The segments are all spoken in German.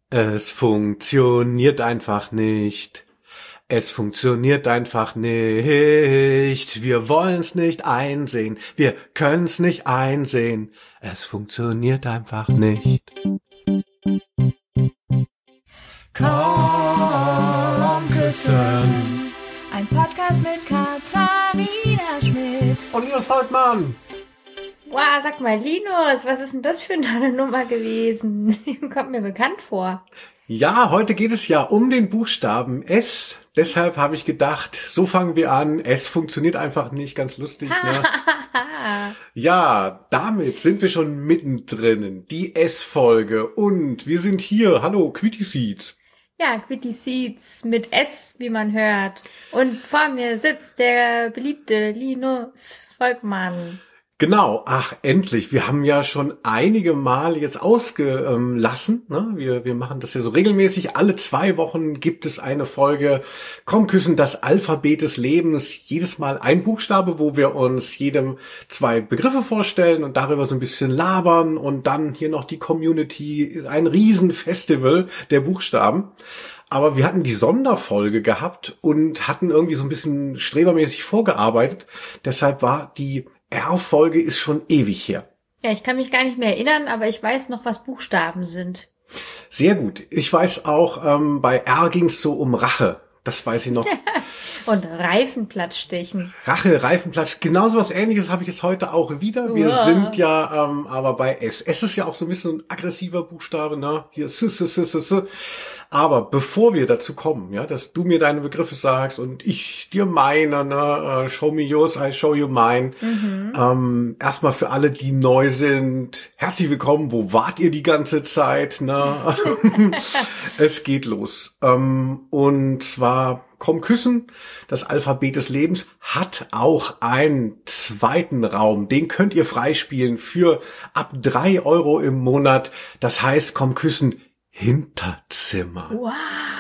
Es funktioniert einfach nicht. Es funktioniert einfach nicht. Wir wollen's nicht einsehen. Wir können's nicht einsehen. Es funktioniert einfach nicht. Komm küssen. Ein Podcast mit Katharina Schmidt und Linus Volkmann. Wow, sag mal, Linus, was ist denn das für eine Nummer gewesen? Kommt mir bekannt vor. Ja, heute geht es ja um den Buchstaben S. Deshalb habe ich gedacht, so fangen wir an. Es funktioniert einfach nicht, ganz lustig, ne? Ja, damit sind wir schon mittendrin. Die S-Folge. Und wir sind hier. Hallo, Quitty Seeds. Ja, Quitty Seeds mit S, wie man hört. Und vor mir sitzt der beliebte Linus Volkmann. Genau, ach endlich. Wir haben ja schon einige Mal jetzt ausgelassen. Ne? Wir machen das ja so regelmäßig. Alle 2 Wochen gibt es eine Folge Komm küssen, das Alphabet des Lebens. Jedes Mal ein Buchstabe, wo wir uns jedem 2 Begriffe vorstellen und darüber so ein bisschen labern. Und dann hier noch die Community, ein Riesenfestival der Buchstaben. Aber wir hatten die Sonderfolge gehabt und hatten irgendwie so ein bisschen strebermäßig vorgearbeitet. Deshalb war die R-Folge ist schon ewig her. Ja, ich kann mich gar nicht mehr erinnern, aber ich weiß noch, was Buchstaben sind. Sehr gut. Ich weiß auch, bei R ging es so um Rache. Das weiß ich noch. Und Reifenplatzstechen. Rache, Reifenplatz, genauso was Ähnliches habe ich jetzt heute auch wieder. Wir sind ja aber bei S. S ist ja auch so ein bisschen ein aggressiver Buchstabe, ne? Hier S. Aber bevor wir dazu kommen, ja, dass du mir deine Begriffe sagst und ich dir meine, ne, show me yours, I show you mine. Erstmal für alle, die neu sind, herzlich willkommen. Wo wart ihr die ganze Zeit, ne? Es geht los. Und zwar Komm küssen, das Alphabet des Lebens hat auch einen zweiten Raum. Den könnt ihr freispielen für ab 3 Euro im Monat. Das heißt, Komm küssen, Hinterzimmer. Wow.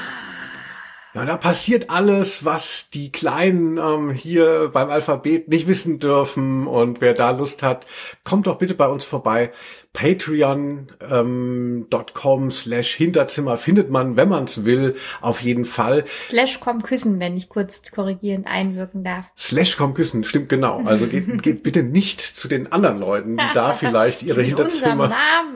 Ja, da passiert alles, was die Kleinen hier beim Alphabet nicht wissen dürfen. Und wer da Lust hat, kommt doch bitte bei uns vorbei. Patreon.com/Hinterzimmer findet man, wenn man es will, auf jeden Fall. /komm küssen, wenn ich kurz korrigierend einwirken darf. /komm küssen, stimmt genau. Also geht bitte nicht zu den anderen Leuten, die da vielleicht ihre Hinterzimmer...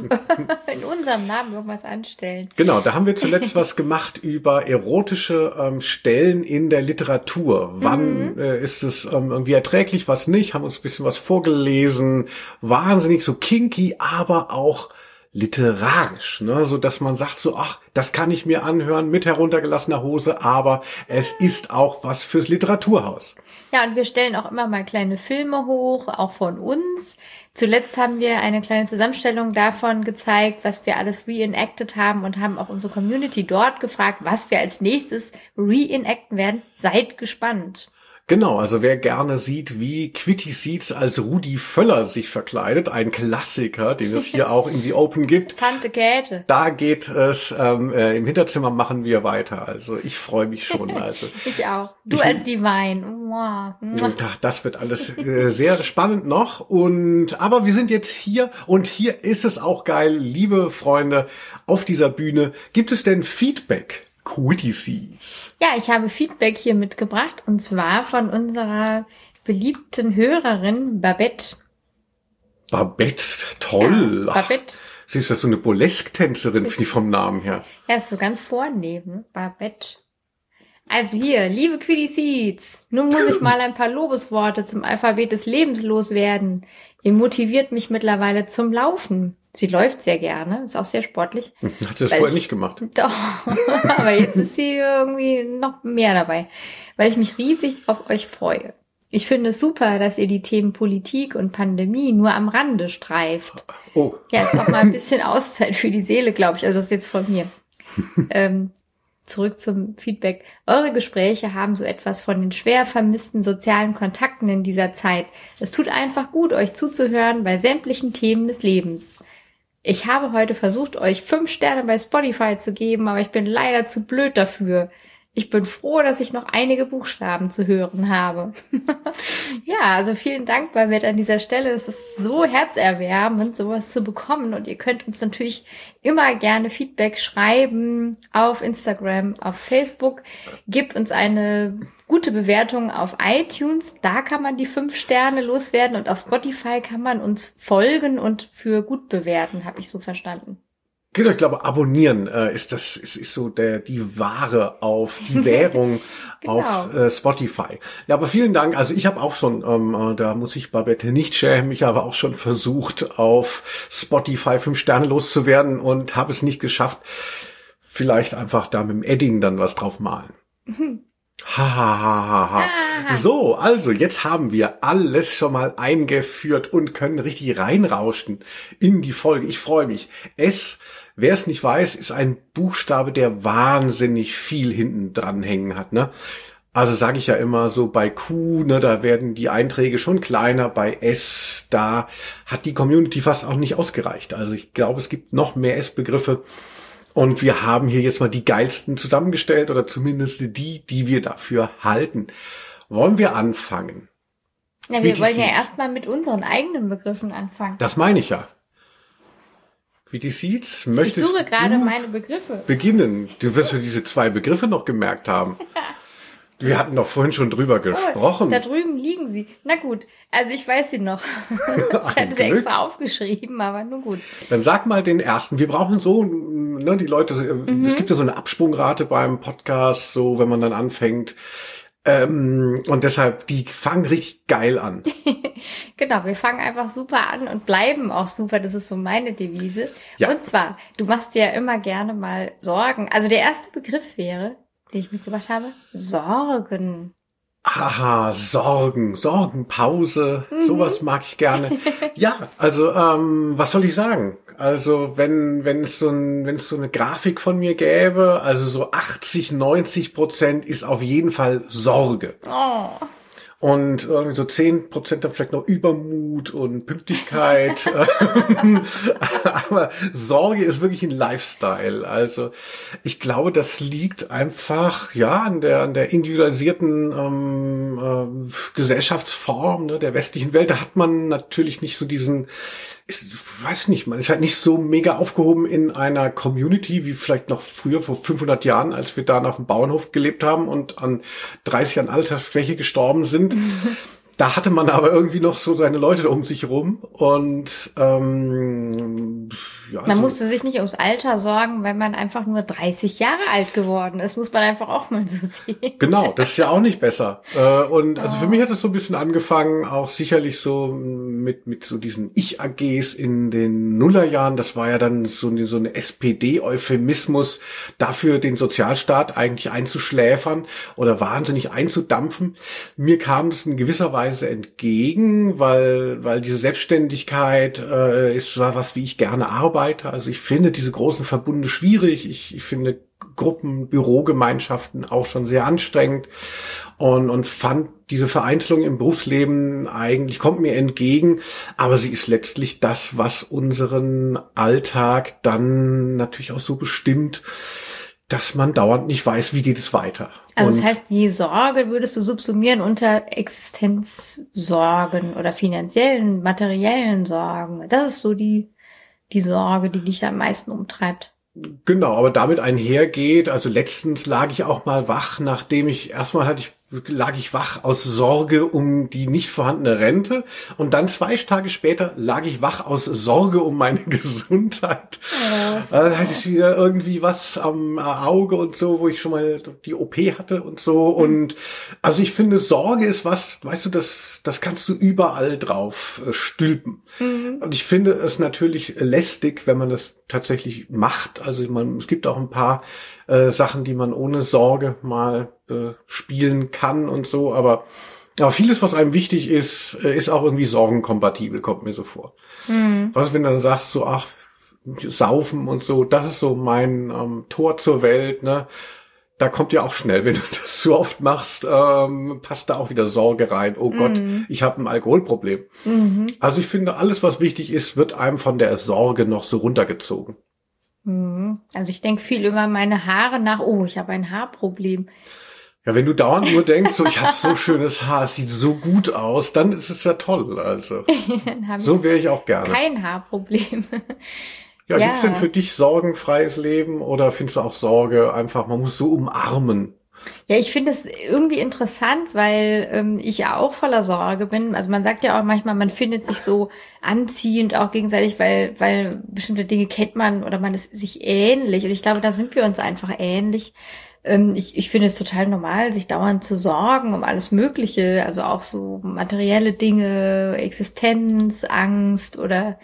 in unserem Namen irgendwas anstellen. Genau, da haben wir zuletzt was gemacht über erotische Stellen in der Literatur. Wann ist es irgendwie erträglich, was nicht? Haben uns ein bisschen was vorgelesen. Wahnsinnig so kinky, aber auch literarisch, ne, so dass man sagt so, ach, das kann ich mir anhören mit heruntergelassener Hose, aber es ist auch was fürs Literaturhaus. Ja, und wir stellen auch immer mal kleine Filme hoch, auch von uns. Zuletzt haben wir eine kleine Zusammenstellung davon gezeigt, was wir alles reenacted haben und haben auch unsere Community dort gefragt, was wir als nächstes reenacten werden. Seid gespannt. Genau, also wer gerne sieht, wie Quitty Seeds als Rudi Völler sich verkleidet, ein Klassiker, den es hier auch in The Open gibt. Tante Käthe. Da geht es, im Hinterzimmer machen wir weiter, also ich freue mich schon. Also ich auch. Du als Divine. Wow. Das wird alles sehr spannend noch. Aber wir sind jetzt hier und hier ist es auch geil, liebe Freunde, auf dieser Bühne. Gibt es denn Feedback? Quitty Seeds. Ja, ich habe Feedback hier mitgebracht und zwar von unserer beliebten Hörerin Babette. Babette, toll. Ja, Babette. Sie ist ja so eine Burlesque-Tänzerin, finde ich vom Namen her. Ja, ist so ganz vornehm, Babette. Also hier, liebe Quitty Seeds, nun muss ich mal ein paar Lobesworte zum Alphabet des Lebens loswerden. Ihr motiviert mich mittlerweile zum Laufen. Sie läuft sehr gerne, ist auch sehr sportlich. Hat sie das vorher nicht gemacht? Doch, aber jetzt ist sie irgendwie noch mehr dabei, weil ich mich riesig auf euch freue. Ich finde es super, dass ihr die Themen Politik und Pandemie nur am Rande streift. Oh. Ja, ist auch mal ein bisschen Auszeit für die Seele, glaube ich. Also das ist jetzt von mir. Zurück zum Feedback. Eure Gespräche haben so etwas von den schwer vermissten sozialen Kontakten in dieser Zeit. Es tut einfach gut, euch zuzuhören bei sämtlichen Themen des Lebens. Ich habe heute versucht, euch 5 Sterne bei Spotify zu geben, aber ich bin leider zu blöd dafür. Ich bin froh, dass ich noch einige Buchstaben zu hören habe. Ja, also vielen Dank, Babette, an dieser Stelle. Es ist so herzerwärmend, sowas zu bekommen. Und ihr könnt uns natürlich immer gerne Feedback schreiben auf Instagram, auf Facebook. Gebt uns eine gute Bewertung auf iTunes. Da kann man die 5 Sterne loswerden. Und auf Spotify kann man uns folgen und für gut bewerten, habe ich so verstanden. Genau, ich glaube, abonnieren ist so die Ware auf die Währung Genau. auf Spotify. Ja, aber vielen Dank. Also ich habe auch schon, da muss ich Babette nicht schämen, ich habe auch schon versucht, auf Spotify 5 Sterne loszuwerden und habe es nicht geschafft. Vielleicht einfach da mit dem Edding dann was drauf malen. Ha, ha, ha, ha, ha. So, also jetzt haben wir alles schon mal eingeführt und können richtig reinrauschen in die Folge. Ich freue mich. Wer es nicht weiß, ist ein Buchstabe, der wahnsinnig viel hinten dran hängen hat, ne? Also sage ich ja immer so bei Q, ne, da werden die Einträge schon kleiner, bei S, da hat die Community fast auch nicht ausgereicht. Also ich glaube, es gibt noch mehr S-Begriffe und wir haben hier jetzt mal die geilsten zusammengestellt oder zumindest die wir dafür halten. Wollen wir anfangen? Ja, wir wollen ja erstmal mit unseren eigenen Begriffen anfangen. Das meine ich ja. Wie die Seeds, möchtest ich suche gerade meine Begriffe. Beginnen? Du wirst ja diese 2 Begriffe noch gemerkt haben. Wir hatten doch vorhin schon drüber gesprochen. Da drüben liegen sie. Na gut, also ich weiß sie noch. Ich hatte sie extra aufgeschrieben, aber nun gut. Dann sag mal den ersten. Wir brauchen so, ne, die Leute, es gibt ja so eine Absprungrate beim Podcast, so wenn man dann anfängt. Und deshalb, die fangen richtig geil an. Genau, wir fangen einfach super an und bleiben auch super. Das ist so meine Devise. Ja. Und zwar, du machst dir ja immer gerne mal Sorgen. Also der erste Begriff wäre, den ich mitgebracht habe, Sorgen. Aha, Sorgenpause, sowas mag ich gerne. Ja, also was soll ich sagen? Also wenn es so eine Grafik von mir gäbe, also so 80-90% ist auf jeden Fall Sorge. Oh. Und irgendwie so 10% dann vielleicht noch Übermut und Pünktlichkeit. Aber Sorge ist wirklich ein Lifestyle. Also ich glaube, das liegt einfach ja an der individualisierten Gesellschaftsform, ne, der westlichen Welt. Da hat man natürlich nicht so diesen, ich weiß nicht, man ist halt nicht so mega aufgehoben in einer Community wie vielleicht noch früher vor 500 Jahren, als wir da auf dem Bauernhof gelebt haben und an 30 Jahren Altersschwäche gestorben sind. Da hatte man aber irgendwie noch so seine Leute um sich rum und ja, man musste sich nicht ums Alter sorgen, weil man einfach nur 30 Jahre alt geworden ist, muss man einfach auch mal so sehen. Genau, das ist ja auch nicht besser. Und also für mich hat es so ein bisschen angefangen, auch sicherlich so mit so diesen Ich-AGs in den Nullerjahren. Das war ja dann so eine SPD-Euphemismus dafür, den Sozialstaat eigentlich einzuschläfern oder wahnsinnig einzudampfen. Mir kam es in gewisser Weise entgegen, weil diese Selbstständigkeit ist was, wie ich gerne arbeite. Also ich finde diese großen Verbunde schwierig. Ich finde Gruppen, Bürogemeinschaften auch schon sehr anstrengend und fand diese Vereinzelung im Berufsleben eigentlich, kommt mir entgegen, aber sie ist letztlich das, was unseren Alltag dann natürlich auch so bestimmt, dass man dauernd nicht weiß, wie geht es weiter. Also das heißt, die Sorge würdest du subsumieren unter Existenzsorgen oder finanziellen, materiellen Sorgen. Das ist so die Sorge, die dich am meisten umtreibt. Genau, aber damit einhergeht, also letztens lag ich auch mal wach, nachdem lag ich wach aus Sorge um die nicht vorhandene Rente und dann 2 Tage später lag ich wach aus Sorge um meine Gesundheit. Dann hatte ich wieder irgendwie was am Auge und so, wo ich schon mal die OP hatte und so. Und also ich finde, Sorge ist was, weißt du, das kannst du überall drauf stülpen. Und ich finde es natürlich lästig, wenn man das tatsächlich macht. Also es gibt auch ein paar Sachen, die man ohne Sorge mal spielen kann und so, aber vieles, was einem wichtig ist, ist auch irgendwie sorgenkompatibel, kommt mir so vor. Was, wenn du dann sagst, so, ach, saufen und so, das ist so mein Tor zur Welt, ne? Da kommt ja auch schnell, wenn du das zu oft machst, passt da auch wieder Sorge rein. Oh Gott, ich habe ein Alkoholproblem. Also ich finde, alles, was wichtig ist, wird einem von der Sorge noch so runtergezogen. Also ich denke viel über meine Haare nach. Oh, ich habe ein Haarproblem. Ja, wenn du dauernd nur denkst, so ich habe so schönes Haar, es sieht so gut aus, dann ist es ja toll. Also so wäre ich auch gerne. Kein Haarproblem. Ja, gibt's denn für dich sorgenfreies Leben oder findest du auch Sorge einfach, man muss so umarmen? Ja, ich finde es irgendwie interessant, weil ich ja auch voller Sorge bin. Also man sagt ja auch manchmal, man findet sich so anziehend auch gegenseitig, weil bestimmte Dinge kennt man oder man ist sich ähnlich. Und ich glaube, da sind wir uns einfach ähnlich. Ich finde es total normal, sich dauernd zu sorgen um alles Mögliche, also auch so materielle Dinge, Existenz, Angst oder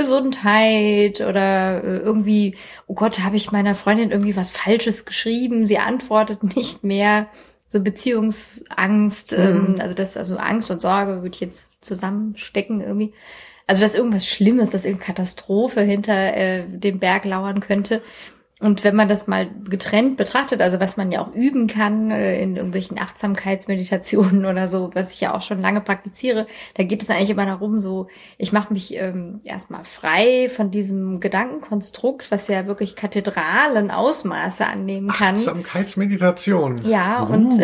Gesundheit oder irgendwie, oh Gott, habe ich meiner Freundin irgendwie was Falsches geschrieben, sie antwortet nicht mehr, so Beziehungsangst, also Angst und Sorge würde ich jetzt zusammenstecken irgendwie. Also dass irgendwas Schlimmes, dass irgendeine Katastrophe hinter dem Berg lauern könnte. Und wenn man das mal getrennt betrachtet, also was man ja auch üben kann in irgendwelchen Achtsamkeitsmeditationen oder so, was ich ja auch schon lange praktiziere, da geht es eigentlich immer darum, so, ich mache mich erstmal frei von diesem Gedankenkonstrukt, was ja wirklich kathedralen Ausmaße annehmen kann. Achtsamkeitsmeditation. Ja, und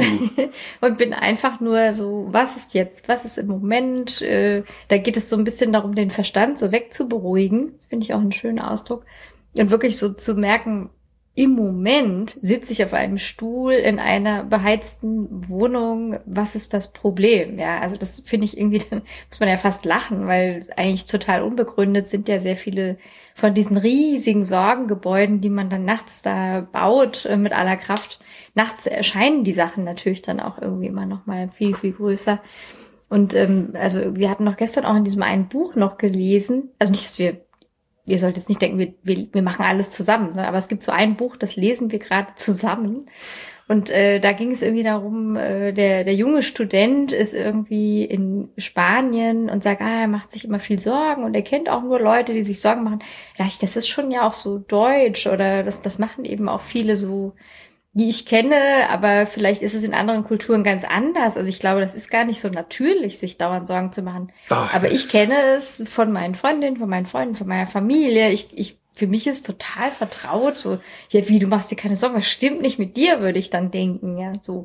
bin einfach nur so, was ist jetzt, was ist im Moment? Da geht es so ein bisschen darum, den Verstand so wegzuberuhigen. Das finde ich auch einen schönen Ausdruck. Und wirklich so zu merken, im Moment sitze ich auf einem Stuhl in einer beheizten Wohnung. Was ist das Problem? Ja, also das finde ich irgendwie, dann muss man ja fast lachen, weil eigentlich total unbegründet sind ja sehr viele von diesen riesigen Sorgengebäuden, die man dann nachts da baut mit aller Kraft. Nachts erscheinen die Sachen natürlich dann auch irgendwie immer noch mal viel, viel größer. Und also wir hatten noch gestern auch in diesem einen Buch noch gelesen, also nicht, dass ihr sollt jetzt nicht denken, wir machen alles zusammen, ne? Aber es gibt so ein Buch, das lesen wir gerade zusammen. Und da ging es irgendwie darum, der junge Student ist irgendwie in Spanien und sagt, er macht sich immer viel Sorgen und er kennt auch nur Leute, die sich Sorgen machen. Da dachte ich, das ist schon ja auch so deutsch oder das machen eben auch viele so, die ich kenne, aber vielleicht ist es in anderen Kulturen ganz anders. Also ich glaube, das ist gar nicht so natürlich, sich dauernd Sorgen zu machen. Aber ich kenne es von meinen Freundinnen, von meinen Freunden, von meiner Familie. Für mich ist total vertraut. So, ja, wie, du machst dir keine Sorgen, was stimmt nicht mit dir, würde ich dann denken, ja, so.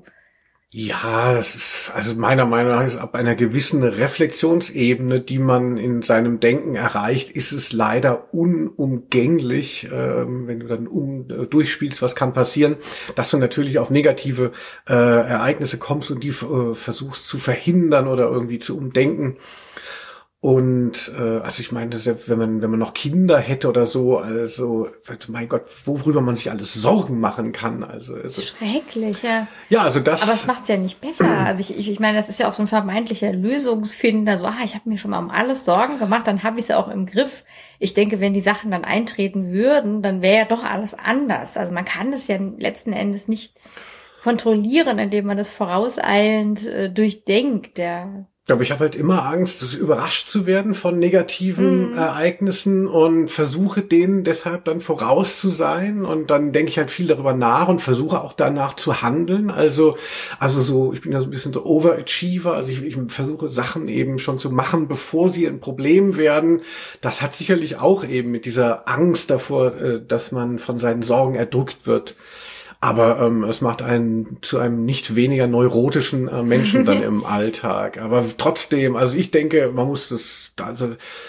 Ja, das ist, also meiner Meinung nach ist ab einer gewissen Reflexionsebene, die man in seinem Denken erreicht, ist es leider unumgänglich, wenn du dann durchspielst, was kann passieren, dass du natürlich auf negative Ereignisse kommst und die versuchst zu verhindern oder irgendwie zu umdenken. Und also ich meine, selbst wenn man noch Kinder hätte oder so, also mein Gott, worüber man sich alles Sorgen machen kann. Also schrecklich, ja. Ja, also das. Aber es macht's ja nicht besser. Also ich meine, das ist ja auch so ein vermeintlicher Lösungsfinder. So, ich habe mir schon mal um alles Sorgen gemacht, dann habe ich es auch im Griff. Ich denke, wenn die Sachen dann eintreten würden, dann wäre ja doch alles anders. Also man kann das ja letzten Endes nicht kontrollieren, indem man das vorauseilend durchdenkt. Ja, aber ich habe halt immer Angst, überrascht zu werden von negativen Ereignissen und versuche denen deshalb dann voraus zu sein und dann denke ich halt viel darüber nach und versuche auch danach zu handeln. Also so, ich bin ja so ein bisschen so Overachiever, also ich versuche Sachen eben schon zu machen, bevor sie ein Problem werden. Das hat sicherlich auch eben mit dieser Angst davor, dass man von seinen Sorgen erdrückt wird. Aber es macht einen zu einem nicht weniger neurotischen Menschen dann im Alltag. Aber trotzdem, also ich denke, man muss das, also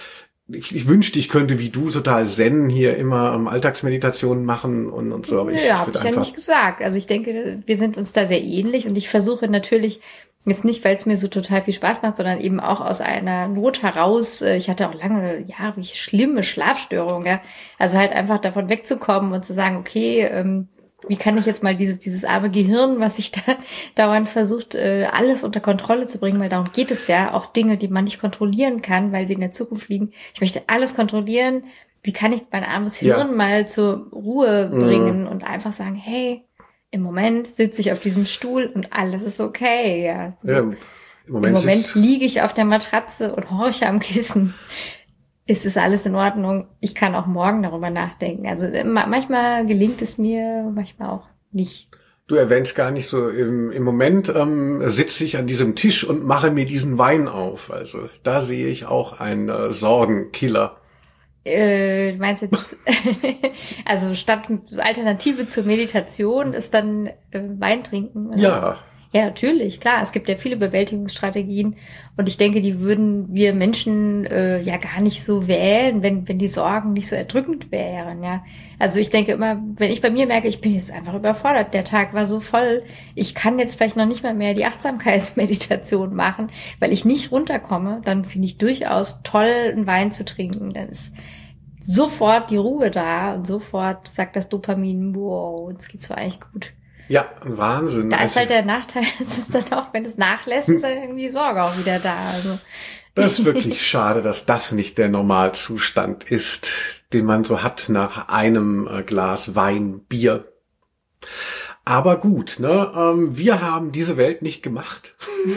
ich wünschte, ich könnte wie du total zen hier immer Alltagsmeditationen machen und so. Aber ja, habe ich ja nicht gesagt. Also ich denke, wir sind uns da sehr ähnlich und ich versuche natürlich jetzt nicht, weil es mir so total viel Spaß macht, sondern eben auch aus einer Not heraus. Ich hatte auch lange Jahre schlimme Schlafstörungen. Ja? Also halt einfach davon wegzukommen und zu sagen, okay, wie kann ich jetzt mal dieses arme Gehirn, was sich da dauernd versucht, alles unter Kontrolle zu bringen, weil darum geht es ja, auch Dinge, die man nicht kontrollieren kann, weil sie in der Zukunft liegen. Ich möchte alles kontrollieren. Wie kann ich mein armes Hirn mal zur Ruhe bringen und einfach sagen, hey, im Moment sitze ich auf diesem Stuhl und alles ist okay. Ja, so. Im Moment liege ich auf der Matratze und horche am Kissen. Es ist alles in Ordnung. Ich kann auch morgen darüber nachdenken. Also manchmal gelingt es mir, manchmal auch nicht. Du erwähnst gar nicht so, im Moment sitze ich an diesem Tisch und mache mir diesen Wein auf. Also da sehe ich auch einen Sorgenkiller. Du meinst jetzt, also statt Alternative zur Meditation ist dann Wein trinken? Oder Ja. was? Ja, natürlich, klar. Es gibt ja viele Bewältigungsstrategien und ich denke, die würden wir Menschen ja gar nicht so wählen, wenn die Sorgen nicht so erdrückend wären, ja. Also ich denke immer, wenn ich bei mir merke, ich bin jetzt einfach überfordert, der Tag war so voll, ich kann jetzt vielleicht noch nicht mal mehr die Achtsamkeitsmeditation machen, weil ich nicht runterkomme, dann finde ich durchaus toll, einen Wein zu trinken. Dann ist sofort die Ruhe da und sofort sagt das Dopamin, wow, jetzt geht's doch eigentlich gut. Ja, Wahnsinn. Da ist halt der Nachteil, es ist dann auch, wenn es nachlässt, ist dann irgendwie die Sorge auch wieder da. Also. Das ist wirklich schade, dass das nicht der Normalzustand ist, den man so hat nach einem Glas Wein, Bier. Aber gut, ne? Wir haben diese Welt nicht gemacht.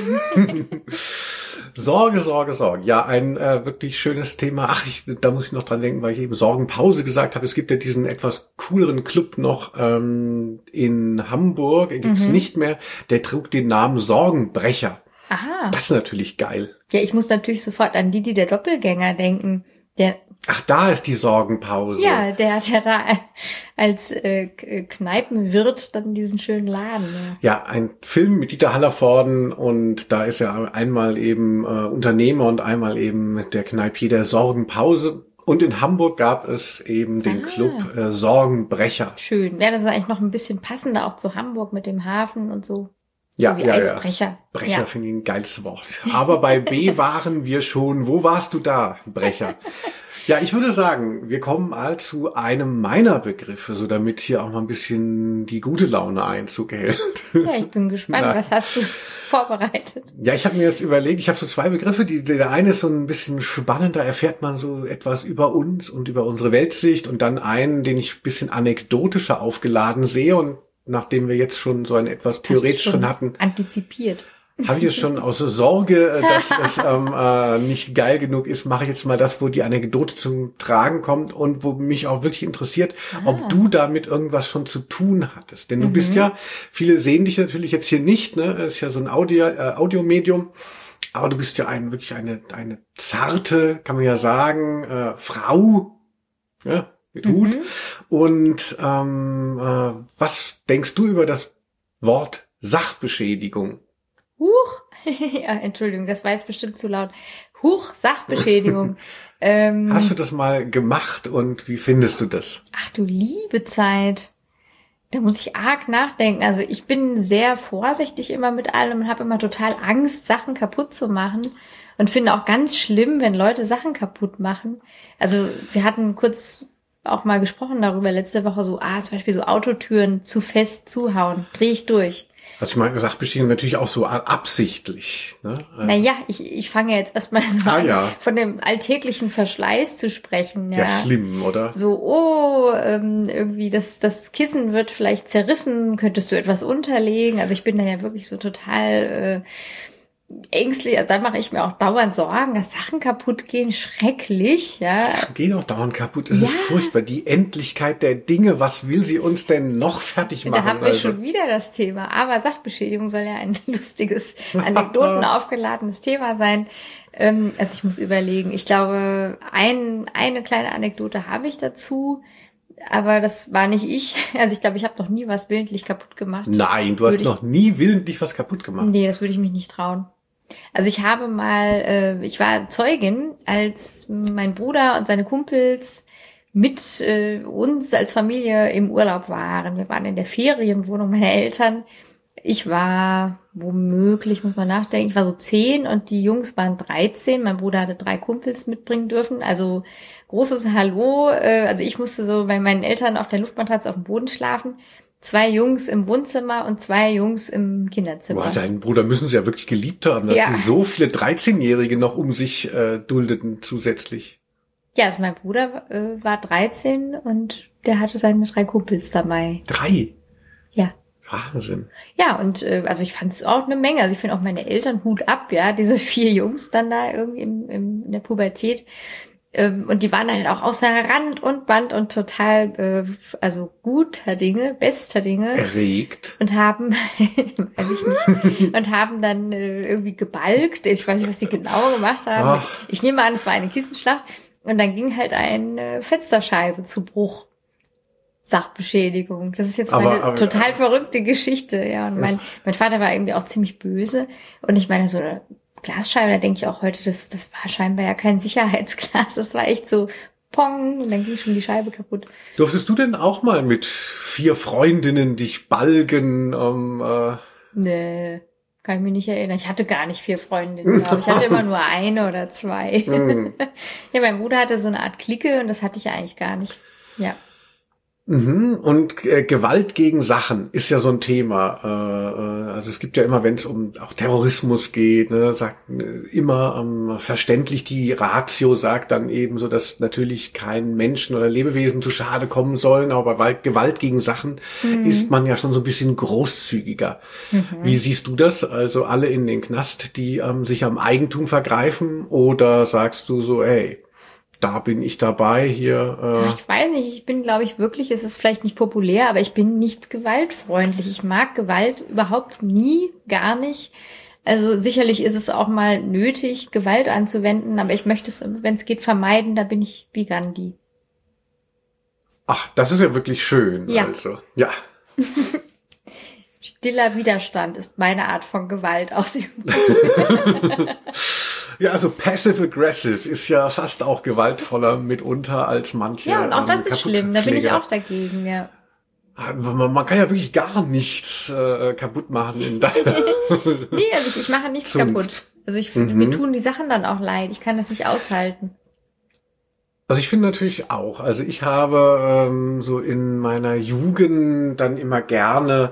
Sorge, Sorge, Sorge. Ja, ein wirklich schönes Thema. Ach, da muss ich noch dran denken, weil ich eben Sorgenpause gesagt habe. Es gibt ja diesen etwas cooleren Club noch in Hamburg. Gibt's nicht mehr. Der trug den Namen Sorgenbrecher. Aha. Das ist natürlich geil. Ja, ich muss natürlich sofort an die der Doppelgänger denken. Ach, da ist die Sorgenpause. Ja, der hat ja da als Kneipenwirt dann diesen schönen Laden. Ja, ein Film mit Dieter Hallervorden und da ist er einmal eben Unternehmer und einmal eben der Kneipier der Sorgenpause. Und in Hamburg gab es eben den Club Sorgenbrecher. Schön. Ja, das ist eigentlich noch ein bisschen passender auch zu Hamburg mit dem Hafen und so. Ja, so wie Eisbrecher. Ja. Brecher finde ich ein geiles Wort. Aber bei B waren wir schon. Wo warst du da, Brecher? Ja, ich würde sagen, wir kommen mal zu einem meiner Begriffe, so damit hier auch mal ein bisschen die gute Laune Einzug hält. Ja, ich bin gespannt. Was hast du vorbereitet? Ja, ich habe mir jetzt überlegt, ich habe so zwei Begriffe. Der eine ist so ein bisschen spannend, da erfährt man so etwas über uns und über unsere Weltsicht. Und dann einen, den ich ein bisschen anekdotischer aufgeladen sehe. Und nachdem wir jetzt schon so einen etwas theoretischeren hatten, antizipiert. Habe ich es schon aus Sorge, dass es nicht geil genug ist, mache ich jetzt mal das, wo die Anekdote zum Tragen kommt und wo mich auch wirklich interessiert, ob du damit irgendwas schon zu tun hattest. Denn du bist ja, viele sehen dich natürlich jetzt hier nicht, ne? Ist ja so ein Audiomedium, aber du bist ja wirklich eine zarte, kann man ja sagen, Frau, ja, mit Hut. Und was denkst du über das Wort Sachbeschädigung? Huch, ja, Entschuldigung, das war jetzt bestimmt zu laut. Huch, Sachbeschädigung. Hast du das mal gemacht und wie findest du das? Ach du liebe Zeit. Da muss ich arg nachdenken. Also ich bin sehr vorsichtig immer mit allem und habe immer total Angst, Sachen kaputt zu machen. Und finde auch ganz schlimm, wenn Leute Sachen kaputt machen. Also wir hatten kurz auch mal gesprochen darüber letzte Woche so, zum Beispiel so Autotüren zu fest zuhauen, drehe ich durch. Also ich mal gesagt, Beschädigung natürlich auch so absichtlich. Ne? Naja, ich fange jetzt erstmal so an, von dem alltäglichen Verschleiß zu sprechen. Ja, schlimm, oder? So, irgendwie das Kissen wird vielleicht zerrissen, könntest du etwas unterlegen? Also ich bin da ja wirklich so total ängstlich, also da mache ich mir auch dauernd Sorgen, dass Sachen kaputt gehen, schrecklich, ja. Sachen gehen auch dauernd kaputt, das ist furchtbar, die Endlichkeit der Dinge, was will sie uns denn noch fertig machen? Da haben wir schon wieder das Thema, aber Sachbeschädigung soll ja ein lustiges, Anekdoten aufgeladenes Thema sein. Also ich muss überlegen, ich glaube, eine kleine Anekdote habe ich dazu, aber das war nicht ich. Also ich glaube, ich habe noch nie was willentlich kaputt gemacht. Nein, du hast noch nie willentlich was kaputt gemacht. Nee, das würde ich mich nicht trauen. Also ich habe mal, ich war Zeugin, als mein Bruder und seine Kumpels mit uns als Familie im Urlaub waren. Wir waren in der Ferienwohnung meiner Eltern. Ich war womöglich, muss man nachdenken, ich war so 10 und die Jungs waren 13. Mein Bruder hatte 3 Kumpels mitbringen dürfen. Also großes Hallo. Also ich musste so bei meinen Eltern auf der Luftmatratze auf dem Boden schlafen. 2 Jungs im Wohnzimmer und 2 Jungs im Kinderzimmer. Boah, deinen Bruder müssen sie ja wirklich geliebt haben, dass sie so viele 13-Jährige noch um sich duldeten zusätzlich. Ja, also mein Bruder war 13 und der hatte seine 3 Kumpels dabei. 3? Ja. Wahnsinn. Ja, und also ich fand es auch eine Menge. Also ich finde auch meine Eltern Hut ab, ja, diese 4 Jungs dann da irgendwie in der Pubertät. Und die waren halt auch außer Rand und Band und total, also guter Dinge, bester Dinge. Erregt. Und haben, weiß ich nicht, und haben dann irgendwie gebalgt. Ich weiß nicht, was die genau gemacht haben. Ich nehme an, es war eine Kissenschlacht. Und dann ging halt eine Fensterscheibe zu Bruch. Sachbeschädigung. Das ist jetzt meine total verrückte Geschichte, ja. Und mein Vater war irgendwie auch ziemlich böse. Und ich meine, so eine Glasscheibe, da denke ich auch heute, das war scheinbar ja kein Sicherheitsglas. Das war echt so Pong, und dann ging schon die Scheibe kaputt. Durftest du denn auch mal mit 4 Freundinnen dich balgen? Nee, kann ich mich nicht erinnern. Ich hatte gar nicht 4 Freundinnen, glaube ich. Ich hatte immer nur 1 oder 2. Ja, mein Bruder hatte so eine Art Clique und das hatte ich ja eigentlich gar nicht. Ja. Und Gewalt gegen Sachen ist ja so ein Thema. Also es gibt ja immer, wenn es um auch Terrorismus geht, ne, sagt immer verständlich, die Ratio sagt dann eben so, dass natürlich kein Menschen oder Lebewesen zu Schade kommen sollen, aber bei Gewalt gegen Sachen ist man ja schon so ein bisschen großzügiger. Wie siehst du das? Also alle in den Knast, die sich am Eigentum vergreifen, oder sagst du so, ey, da bin ich dabei hier. Ich weiß nicht, ich bin, glaube ich, wirklich, es ist vielleicht nicht populär, aber ich bin nicht gewaltfreundlich. Ich mag Gewalt überhaupt nie, gar nicht. Also sicherlich ist es auch mal nötig, Gewalt anzuwenden, aber ich möchte es, wenn es geht, vermeiden. Da bin ich wie Gandhi. Ach, das ist ja wirklich schön. Ja. Also, ja. Stiller Widerstand ist meine Art von Gewaltausübung. Ja, also passive-aggressive ist ja fast auch gewaltvoller mitunter als manche. Ja, und auch das ist schlimm, da bin ich auch dagegen, ja. Man kann ja wirklich gar nichts kaputt machen in deiner Nee, also ich mache nichts kaputt. Also mir tun die Sachen dann auch leid, ich kann das nicht aushalten. Also ich finde natürlich auch, also ich habe so in meiner Jugend dann immer gerne,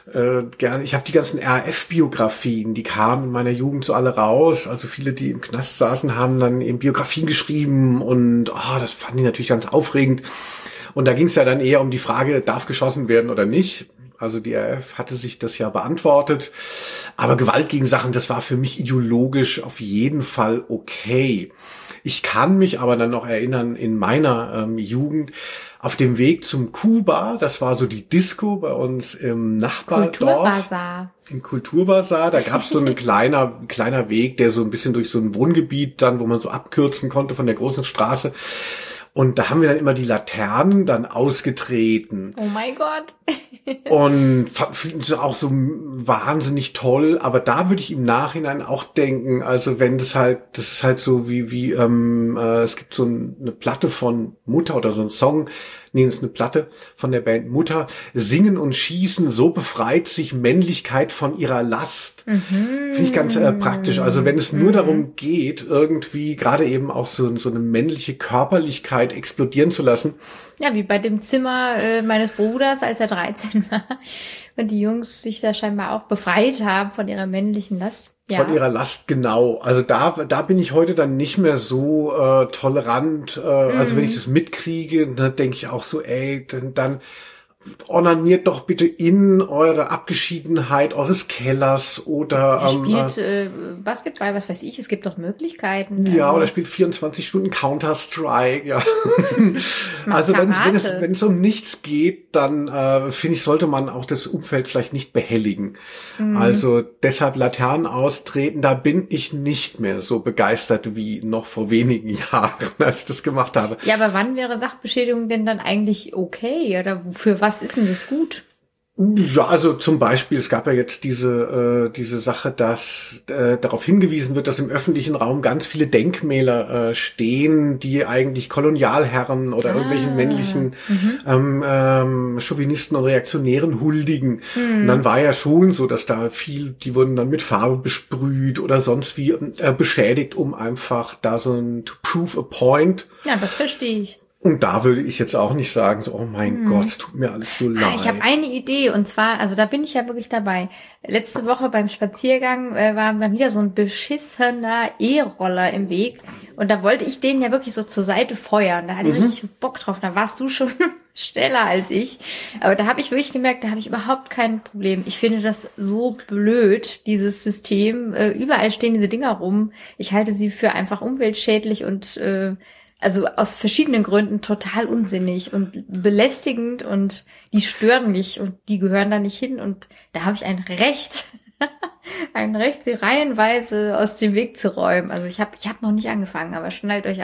ich habe die ganzen RAF-Biografien, die kamen in meiner Jugend so alle raus. Also viele, die im Knast saßen, haben dann eben Biografien geschrieben und das fand ich natürlich ganz aufregend. Und da ging es ja dann eher um die Frage, darf geschossen werden oder nicht. Also die RAF hatte sich das ja beantwortet. Aber Gewalt gegen Sachen, das war für mich ideologisch auf jeden Fall okay. Ich kann mich aber dann noch erinnern, in meiner Jugend auf dem Weg zum Kuba, das war so die Disco bei uns im Nachbardorf. Kulturbazar. Im Kulturbazar, da gab es so ein kleiner Weg, der so ein bisschen durch so ein Wohngebiet dann, wo man so abkürzen konnte von der großen Straße. Und da haben wir dann immer die Laternen dann ausgetreten. Oh mein Gott. Und finden sie auch so wahnsinnig toll. Aber da würde ich im Nachhinein auch denken, also wenn das ist halt so wie es gibt so eine Platte von Mutter oder so ein Song, nee, das ist eine Platte von der Band Mutter, Singen und Schießen, so befreit sich Männlichkeit von ihrer Last. Finde ich ganz praktisch. Also wenn es nur darum geht, irgendwie gerade eben auch so eine männliche Körperlichkeit explodieren zu lassen. Ja, wie bei dem Zimmer meines Bruders, als er 13 war. Und die Jungs sich da scheinbar auch befreit haben von ihrer männlichen Last. Ja. Von ihrer Last, genau. Also da bin ich heute dann nicht mehr so tolerant. Also wenn ich das mitkriege, ne, denke ich auch so, ey, dann onaniert doch bitte in eure Abgeschiedenheit eures Kellers oder er spielt Basketball, was weiß ich, es gibt doch Möglichkeiten. Ja, also. Oder spielt 24 Stunden Counter-Strike, ja. Also wenn es um nichts geht, dann finde ich, sollte man auch das Umfeld vielleicht nicht behelligen. Also deshalb Laternen austreten, da bin ich nicht mehr so begeistert wie noch vor wenigen Jahren, als ich das gemacht habe. Ja, aber wann wäre Sachbeschädigung denn dann eigentlich okay? Oder für was ist denn das gut? Ja, also zum Beispiel, es gab ja jetzt diese Sache, dass darauf hingewiesen wird, dass im öffentlichen Raum ganz viele Denkmäler stehen, die eigentlich Kolonialherren oder irgendwelchen männlichen Chauvinisten und Reaktionären huldigen. Und dann war ja schon so, dass da die wurden dann mit Farbe besprüht oder sonst wie beschädigt, um einfach da so ein to prove a point. Ja, das verstehe ich. Und da würde ich jetzt auch nicht sagen, so, oh mein Gott, es tut mir alles so leid. Ich habe eine Idee, und zwar, also da bin ich ja wirklich dabei. Letzte Woche beim Spaziergang war mal wieder so ein beschissener E-Roller im Weg. Und da wollte ich den ja wirklich so zur Seite feuern. Da hatte ich richtig Bock drauf. Da warst du schon schneller als ich. Aber da habe ich wirklich gemerkt, da habe ich überhaupt kein Problem. Ich finde das so blöd, dieses System. Überall stehen diese Dinger rum. Ich halte sie für einfach umweltschädlich und also aus verschiedenen Gründen total unsinnig und belästigend, und die stören mich und die gehören da nicht hin, und da habe ich ein Recht, sie reihenweise aus dem Weg zu räumen. Also ich hab noch nicht angefangen, aber schnallt euch an.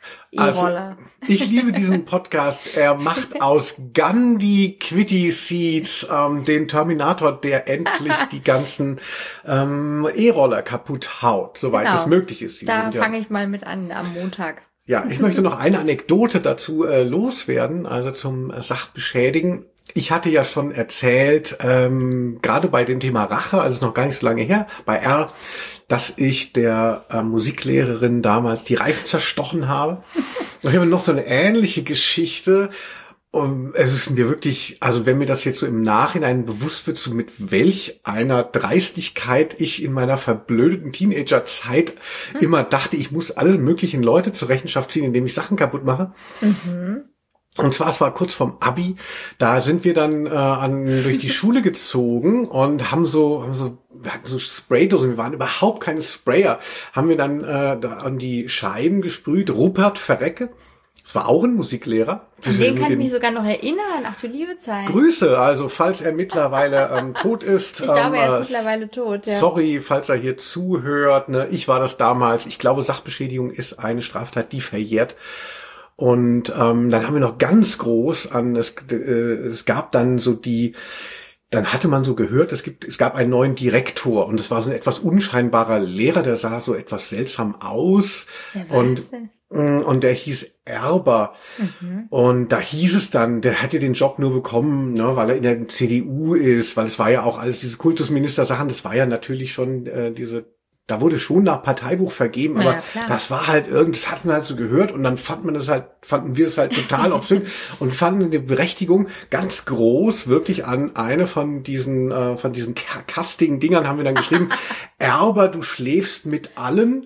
E-Roller. Also, ich liebe diesen Podcast. Er macht aus Gandhi Quitty Seeds den Terminator, der endlich die ganzen E-Roller kaputt haut, soweit es möglich ist. Da fange ich mal mit an am Montag. Ja, ich möchte noch eine Anekdote dazu loswerden, also zum Sachbeschädigen. Ich hatte ja schon erzählt, gerade bei dem Thema Rache, also ist noch gar nicht so lange her, bei R, dass ich der Musiklehrerin damals die Reifen zerstochen habe. Und ich habe noch so eine ähnliche Geschichte. Und es ist mir wirklich, also wenn mir das jetzt so im Nachhinein bewusst wird, so mit welch einer Dreistigkeit ich in meiner verblödeten Teenagerzeit immer dachte, ich muss alle möglichen Leute zur Rechenschaft ziehen, indem ich Sachen kaputt mache. Mhm. Und zwar, es war kurz vorm Abi, da sind wir dann durch die Schule gezogen und wir hatten so Spraydosen, wir waren überhaupt keine Sprayer, haben wir dann da an die Scheiben gesprüht, Rupert Verrecke. Das war auch ein Musiklehrer. An den kann ich mich sogar noch erinnern. Ach du liebe Zeit. Grüße, also falls er mittlerweile tot ist. Ich glaube, er ist mittlerweile tot, ja. Sorry, falls er hier zuhört. Ne? Ich war das damals. Ich glaube, Sachbeschädigung ist eine Straftat, die verjährt. Und dann haben wir noch ganz groß es gab dann so dann hatte man so gehört, es gab einen neuen Direktor und es war so ein etwas unscheinbarer Lehrer, der sah so etwas seltsam aus. Wer war das denn? Und der hieß Erber. Mhm. Und da hieß es dann, der hätte den Job nur bekommen, ne, weil er in der CDU ist, weil es war ja auch alles diese Kultusminister-Sachen, das war ja natürlich schon da wurde schon nach Parteibuch vergeben, aber das war halt das hatten wir halt so gehört und dann fanden wir es halt total obszön und fanden die Berechtigung ganz groß, wirklich an eine von diesen kastigen Dingern haben wir dann geschrieben, Erber, du schläfst mit allen.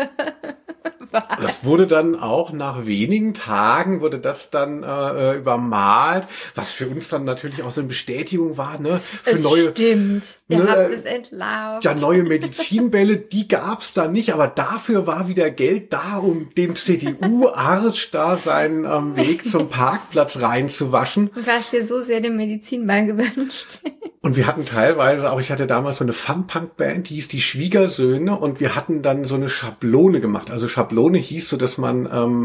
Was? Das wurde dann auch nach wenigen Tagen wurde das dann übermalt, was für uns dann natürlich auch so eine Bestätigung war, ne? Für Stimmt. Ihr habt es entlarvt. Ja, neue Medizinbälle, die gab's da nicht, aber dafür war wieder Geld da, um dem CDU-Arsch da seinen Weg zum Parkplatz reinzuwaschen. Du hast dir so sehr den Medizinball gewünscht. Und wir hatten teilweise, auch ich hatte damals so eine Fun-Punk-Band, die hieß die Schwiegersöhne und wir hatten dann so eine Schablone gemacht. Also Schablone hieß so, dass man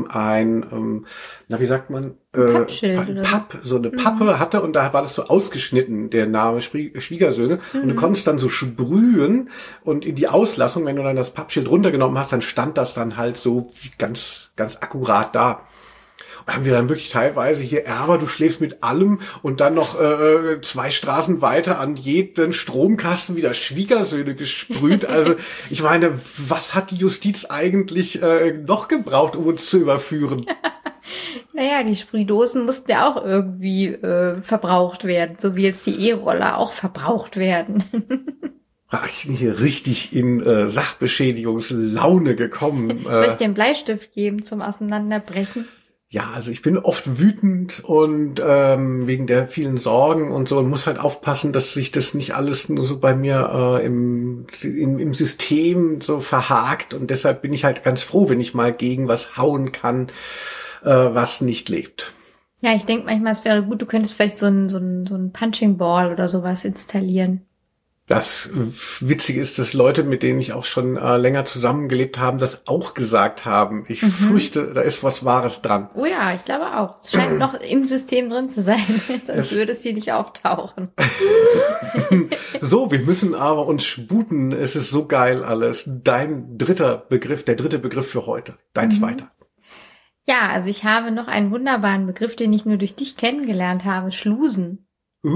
wie sagt man? So eine Pappe hatte und da war das so ausgeschnitten, der Name Schwiegersöhne. Und du konntest dann so sprühen und in die Auslassung, wenn du dann das Pappschild runtergenommen hast, dann stand das dann halt so ganz, ganz akkurat da. Haben wir dann wirklich teilweise hier, Erber, du schläfst mit allem und dann noch 2 Straßen weiter an jeden Stromkasten wieder Schwiegersöhne gesprüht. Also ich meine, was hat die Justiz eigentlich noch gebraucht, um uns zu überführen? Naja, die Sprühdosen mussten ja auch irgendwie verbraucht werden, so wie jetzt die E-Roller auch verbraucht werden. Ich bin hier richtig in Sachbeschädigungslaune gekommen. Soll ich dir einen Bleistift geben zum Auseinanderbrechen? Ja, also ich bin oft wütend und wegen der vielen Sorgen und so und muss halt aufpassen, dass sich das nicht alles nur so bei mir im System so verhakt und deshalb bin ich halt ganz froh, wenn ich mal gegen was hauen kann, was nicht lebt. Ja, ich denke manchmal, es wäre gut, du könntest vielleicht so ein Punching Ball oder sowas installieren. Das Witzige ist, dass Leute, mit denen ich auch schon länger zusammengelebt habe, das auch gesagt haben. Ich fürchte, da ist was Wahres dran. Oh ja, ich glaube auch. Es scheint noch im System drin zu sein, sonst würde es hier nicht auftauchen. So, wir müssen aber uns sputen. Es ist so geil alles. Der dritte Begriff für heute. Dein zweiter. Ja, also ich habe noch einen wunderbaren Begriff, den ich nur durch dich kennengelernt habe. Schlusen.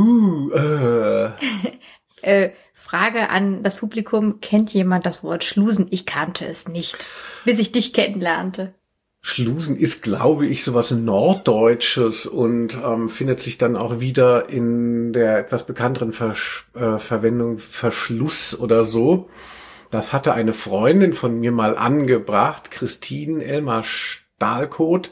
Frage an das Publikum, kennt jemand das Wort Schlusen? Ich kannte es nicht, bis ich dich kennenlernte. Schlusen ist, glaube ich, sowas Norddeutsches und findet sich dann auch wieder in der etwas bekannteren Verwendung Verschluss oder so. Das hatte eine Freundin von mir mal angebracht, Christine Elmar Stahlkot.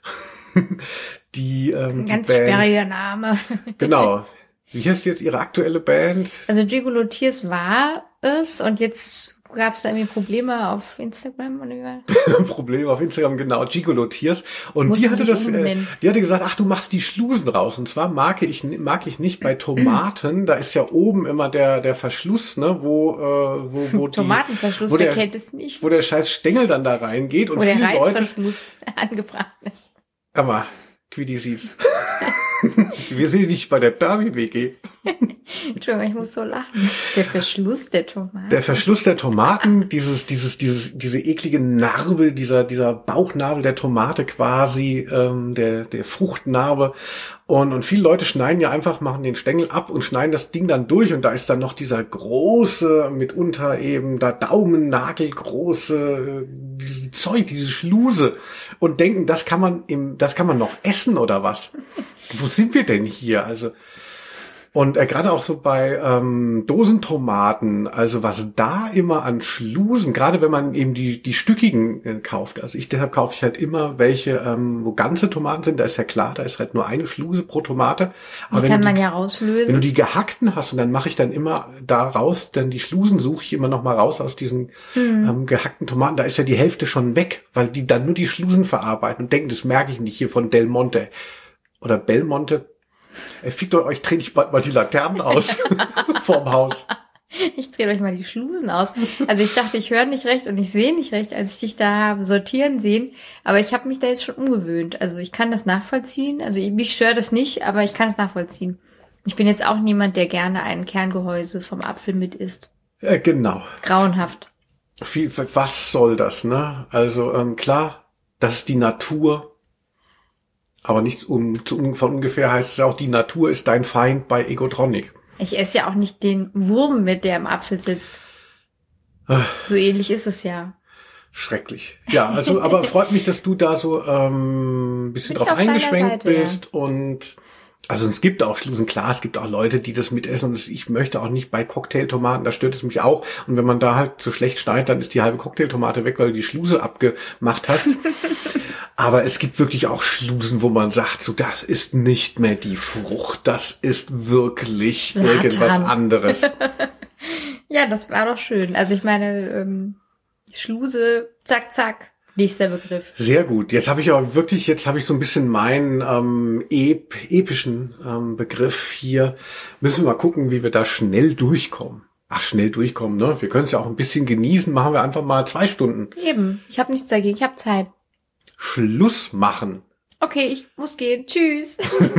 Ein ganz sperriger Name. Genau. Wie heißt jetzt Ihre aktuelle Band? Also Gigolo Tears war es und jetzt Gab es da irgendwie Probleme auf Instagram oder wie? Probleme auf Instagram, genau, Gigolo-Tiers. Und die hatte gesagt, ach, du machst die Schlusen raus. Und zwar mag ich nicht bei Tomaten, da ist ja oben immer der Verschluss, ne, wo Tomatenverschluss, wer kennt es nicht? Wo der scheiß Stängel dann da reingeht. Und wo der Reißverschluss angebracht ist. Aber, wie die siehst. Wir sind nicht bei der Derby-WG. Entschuldigung, ich muss so lachen. Der Verschluss der Tomaten. Der Verschluss der Tomaten, diese eklige Narbe, dieser Bauchnabel der Tomate quasi, der Fruchtnarbe. Und viele Leute schneiden ja einfach, machen den Stängel ab und schneiden das Ding dann durch und da ist dann noch dieser große, mitunter eben da Daumennagelgroße, dieses Zeug, diese Schluse und denken, das kann man noch essen oder was? Wo sind wir denn hier? Also, und gerade auch so bei Dosentomaten, also was da immer an Schlusen, gerade wenn man eben die stückigen kauft, also deshalb kaufe ich halt immer welche, wo ganze Tomaten sind, da ist ja klar, da ist halt nur eine Schluse pro Tomate. Aber die kann man ja rauslösen. Wenn du die gehackten hast, und dann mache ich dann immer da raus, dann die Schlusen suche ich immer noch mal raus aus diesen gehackten Tomaten, da ist ja die Hälfte schon weg, weil die dann nur die Schlusen verarbeiten und denken, das merke ich nicht hier von Del Monte oder Belmonte. Fickt euch, drehe ich bald mal die Laternen aus vorm Haus. Ich drehe euch mal die Schlusen aus. Also ich dachte, ich höre nicht recht und ich sehe nicht recht, als ich dich da habe sortieren sehen. Aber ich habe mich da jetzt schon umgewöhnt. Also ich kann das nachvollziehen. Also mich stört das nicht, aber ich kann es nachvollziehen. Ich bin jetzt auch niemand, der gerne ein Kerngehäuse vom Apfel mit isst. Genau. Grauenhaft. Was soll das, ne? Also klar, das ist die Natur. Aber nicht von ungefähr heißt es auch, die Natur ist dein Feind bei Egotronic. Ich esse ja auch nicht den Wurm mit, der im Apfel sitzt. So ähnlich ist es ja. Schrecklich. Ja, also aber freut mich, dass du da so ein bisschen drauf eingeschwenkt bist. Ja. Und also es gibt auch Schlusen, klar, es gibt auch Leute, die das mitessen und ich möchte auch nicht bei Cocktailtomaten, da stört es mich auch. Und wenn man da halt so schlecht schneidet, dann ist die halbe Cocktailtomate weg, weil du die Schluse abgemacht hast. Aber es gibt wirklich auch Schlusen, wo man sagt, so, das ist nicht mehr die Frucht, das ist wirklich Satan. Irgendwas anderes. Ja, das war doch schön. Also ich meine, Schluse, zack, zack. Nächster Begriff. Sehr gut. Jetzt habe ich so ein bisschen meinen epischen Begriff hier. Müssen wir mal gucken, wie wir da schnell durchkommen. Ach, schnell durchkommen, ne? Wir können es ja auch ein bisschen genießen. Machen wir einfach mal 2 Stunden. Eben. Ich habe nichts dagegen. Ich habe Zeit. Schluss machen. Okay, ich muss gehen. Tschüss.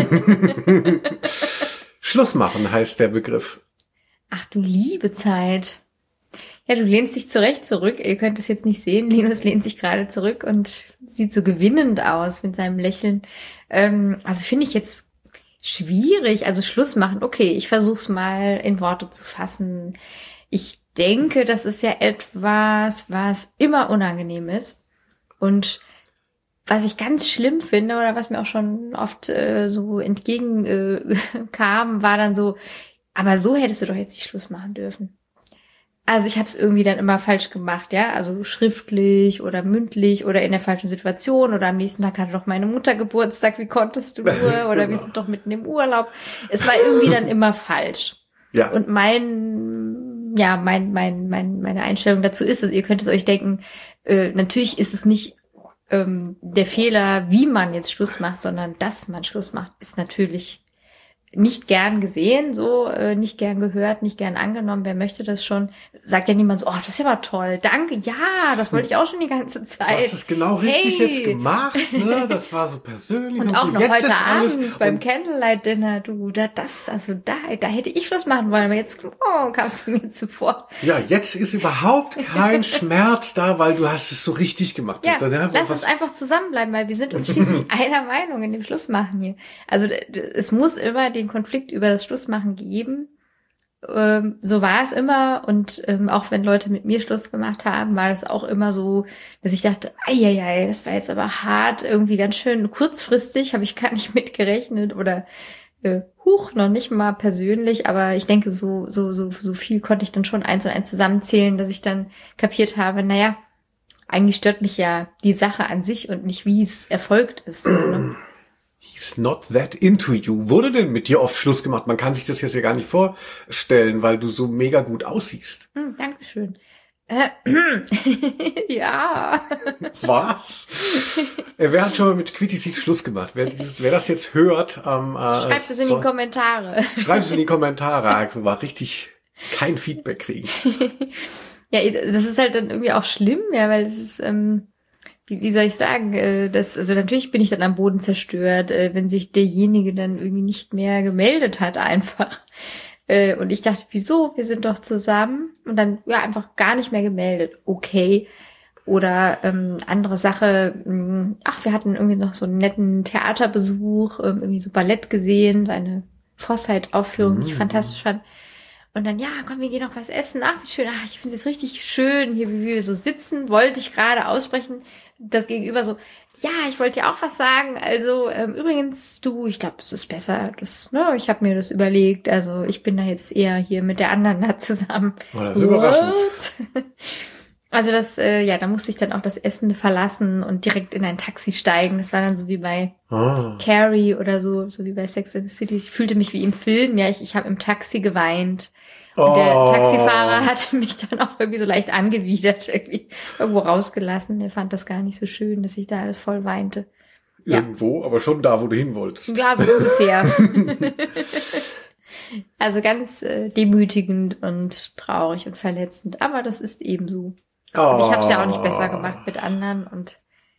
Schluss machen heißt der Begriff. Ach du liebe Zeit. Ja, du lehnst dich zurecht zurück. Ihr könnt es jetzt nicht sehen. Linus lehnt sich gerade zurück und sieht so gewinnend aus mit seinem Lächeln. Also finde ich jetzt schwierig. Also Schluss machen. Okay, ich versuch's mal in Worte zu fassen. Ich denke, das ist ja etwas, was immer unangenehm ist. Und was ich ganz schlimm finde oder was mir auch schon oft so entgegenkam, war dann so, aber so hättest du doch jetzt nicht Schluss machen dürfen. Also ich habe es irgendwie dann immer falsch gemacht, ja, also schriftlich oder mündlich oder in der falschen Situation oder am nächsten Tag hatte doch meine Mutter Geburtstag, wie konntest du nur oder wir sind doch mitten im Urlaub. Es war irgendwie dann immer falsch. Ja. Und meine Einstellung dazu ist es, ihr könnt es euch denken, natürlich ist es nicht der Fehler, wie man jetzt Schluss macht, sondern dass man Schluss macht, ist natürlich nicht gern gesehen, so nicht gern gehört, nicht gern angenommen. Wer möchte das schon? Sagt ja niemand so, oh, das ist ja mal toll, danke, ja, das wollte ich auch schon die ganze Zeit. Du hast es genau richtig jetzt gemacht, ne? Das war so persönlich. Und auch so, noch jetzt heute Abend beim Candlelight-Dinner, du, da hätte ich Schluss machen wollen, aber jetzt kamst du mir zuvor. Ja, jetzt ist überhaupt kein Schmerz da, weil du hast es so richtig gemacht. Ja, lass uns einfach zusammenbleiben, weil wir sind uns schließlich einer Meinung in dem Schlussmachen hier. Also es muss immer den Konflikt über das Schlussmachen geben. So war es immer und auch wenn Leute mit mir Schluss gemacht haben, war das auch immer so, dass ich dachte, eieiei, das war jetzt aber hart, irgendwie ganz schön kurzfristig, habe ich gar nicht mitgerechnet oder noch nicht mal persönlich, aber ich denke, so viel konnte ich dann schon 1 und 1 zusammenzählen, dass ich dann kapiert habe, naja, eigentlich stört mich ja die Sache an sich und nicht, wie es erfolgt ist. So, ne? He's not that into you. Wurde denn mit dir oft Schluss gemacht? Man kann sich das jetzt ja gar nicht vorstellen, weil du so mega gut aussiehst. Dankeschön. Ja. Was? Wer hat schon mal mit Quitty Sieht Schluss gemacht? Wer das jetzt hört, schreibt es in die Kommentare. Schreibt es in die Kommentare. Also war richtig kein Feedback kriegen. Ja, das ist halt dann irgendwie auch schlimm, ja, weil es ist, wie soll ich sagen, also natürlich bin ich dann am Boden zerstört, wenn sich derjenige dann irgendwie nicht mehr gemeldet hat einfach. Und ich dachte, wieso? Wir sind doch zusammen. Und dann, ja, einfach gar nicht mehr gemeldet. Okay. Oder andere Sache, wir hatten irgendwie noch so einen netten Theaterbesuch, irgendwie so Ballett gesehen, eine Forsyth-Aufführung, die ich fantastisch fand. Und dann, ja, komm, wir gehen noch was essen. Ach, wie schön. Ach, ich finde es jetzt richtig schön, hier, wie wir so sitzen. Wollte ich gerade aussprechen. Das Gegenüber so, ja, ich wollte dir auch was sagen. Also, übrigens, ich glaube, es ist besser. Ich habe mir das überlegt. Also, ich bin da jetzt eher hier mit der anderen da zusammen. Oh, das ist überraschend. Also da musste ich dann auch das Essen verlassen und direkt in ein Taxi steigen. Das war dann so wie bei Carrie oder so wie bei Sex and the City. Ich fühlte mich wie im Film. Ja, ich habe im Taxi geweint. Und der Taxifahrer hat mich dann auch irgendwie so leicht angewidert, irgendwie irgendwo rausgelassen. Der fand das gar nicht so schön, dass ich da alles voll weinte. Irgendwo, aber schon da, wo du hin wolltest. Ja, so ungefähr. Also ganz demütigend und traurig und verletzend. Aber das ist eben so. Und ich habe es ja auch nicht besser gemacht mit anderen und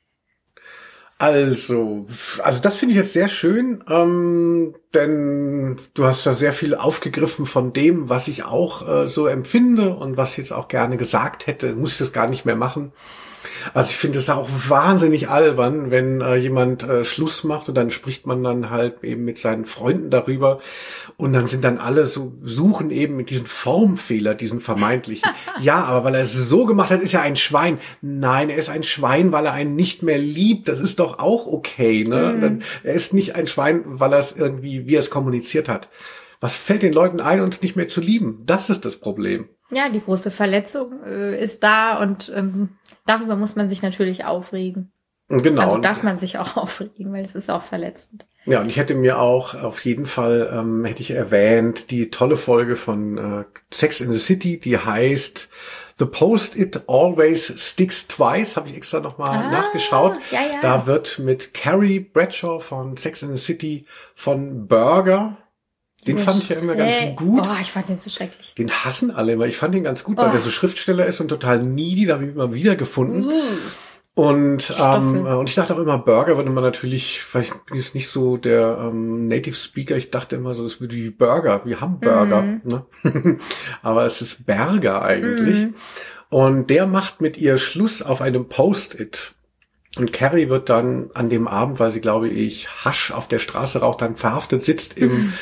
Also das finde ich jetzt sehr schön, denn du hast da sehr viel aufgegriffen von dem, was ich auch so empfinde und was ich jetzt auch gerne gesagt hätte, muss ich das gar nicht mehr machen. Also ich finde es auch wahnsinnig albern, wenn jemand Schluss macht und dann spricht man dann halt eben mit seinen Freunden darüber und dann sind dann alle suchen eben mit diesen Formfehler, diesen vermeintlichen. Ja, aber weil er es so gemacht hat, ist er ein Schwein. Nein, er ist ein Schwein, weil er einen nicht mehr liebt. Das ist doch auch okay, ne? Er ist nicht ein Schwein, weil er es irgendwie, wie er es kommuniziert hat. Was fällt den Leuten ein, uns nicht mehr zu lieben? Das ist das Problem. Ja, die große Verletzung ist da und darüber muss man sich natürlich aufregen. Genau. Also darf man sich auch aufregen, weil es ist auch verletzend. Ja, und ich hätte mir auch auf jeden Fall, hätte ich erwähnt, die tolle Folge von Sex in the City, die heißt The Post-it Always Sticks Twice, habe ich extra nochmal nachgeschaut. Ja. Da wird mit Carrie Bradshaw von Sex in the City von Burger, den fand ich ja immer ganz gut. Oh, ich fand den so schrecklich. Den hassen alle immer. Ich fand den ganz gut, weil der so Schriftsteller ist und total needy, da habe ich ihn immer wieder gefunden. Und ich dachte auch immer, Burger würde man natürlich, weil ich bin jetzt nicht so der Native Speaker, ich dachte immer so, es würde wie Burger, wie Hamburger, ne? Aber es ist Burger eigentlich. Und der macht mit ihr Schluss auf einem Post-it. Und Carrie wird dann an dem Abend, weil sie, glaube ich, Hasch auf der Straße raucht, dann verhaftet, sitzt im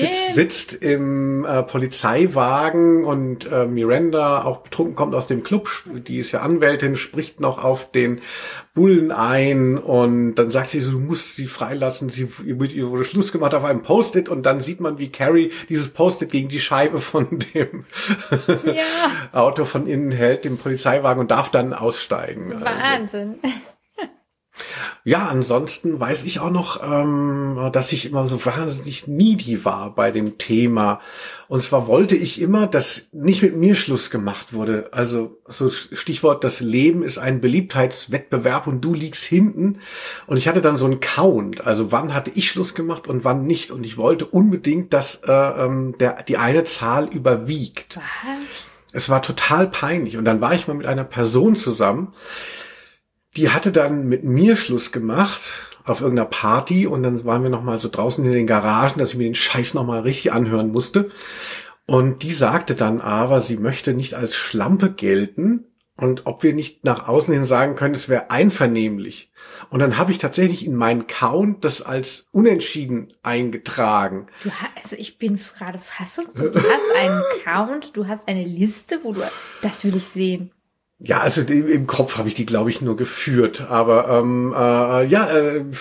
Polizeiwagen und Miranda, auch betrunken, kommt aus dem Club, die ist ja Anwältin, spricht noch auf den Bullen ein und dann sagt sie so, du musst sie freilassen, mit ihr wurde Schluss gemacht auf einem Post-it und dann sieht man, wie Carrie dieses Post-it gegen die Scheibe von dem Auto von innen hält, dem Polizeiwagen und darf dann aussteigen. Wahnsinn. Also. Ja, ansonsten weiß ich auch noch, dass ich immer so wahnsinnig needy war bei dem Thema. Und zwar wollte ich immer, dass nicht mit mir Schluss gemacht wurde. Also so Stichwort, das Leben ist ein Beliebtheitswettbewerb und du liegst hinten. Und ich hatte dann so einen Count. Also wann hatte ich Schluss gemacht und wann nicht. Und ich wollte unbedingt, dass die eine Zahl überwiegt. Was? Es war total peinlich. Und dann war ich mal mit einer Person zusammen, die hatte dann mit mir Schluss gemacht auf irgendeiner Party und dann waren wir noch mal so draußen in den Garagen, dass ich mir den Scheiß noch mal richtig anhören musste. Und die sagte dann aber, sie möchte nicht als Schlampe gelten und ob wir nicht nach außen hin sagen können, es wäre einvernehmlich. Und dann habe ich tatsächlich in meinen Count das als unentschieden eingetragen. Also ich bin gerade fassungslos. Du hast einen Count, du hast eine Liste, das will ich sehen. Ja, also im Kopf habe ich die, glaube ich, nur geführt. Aber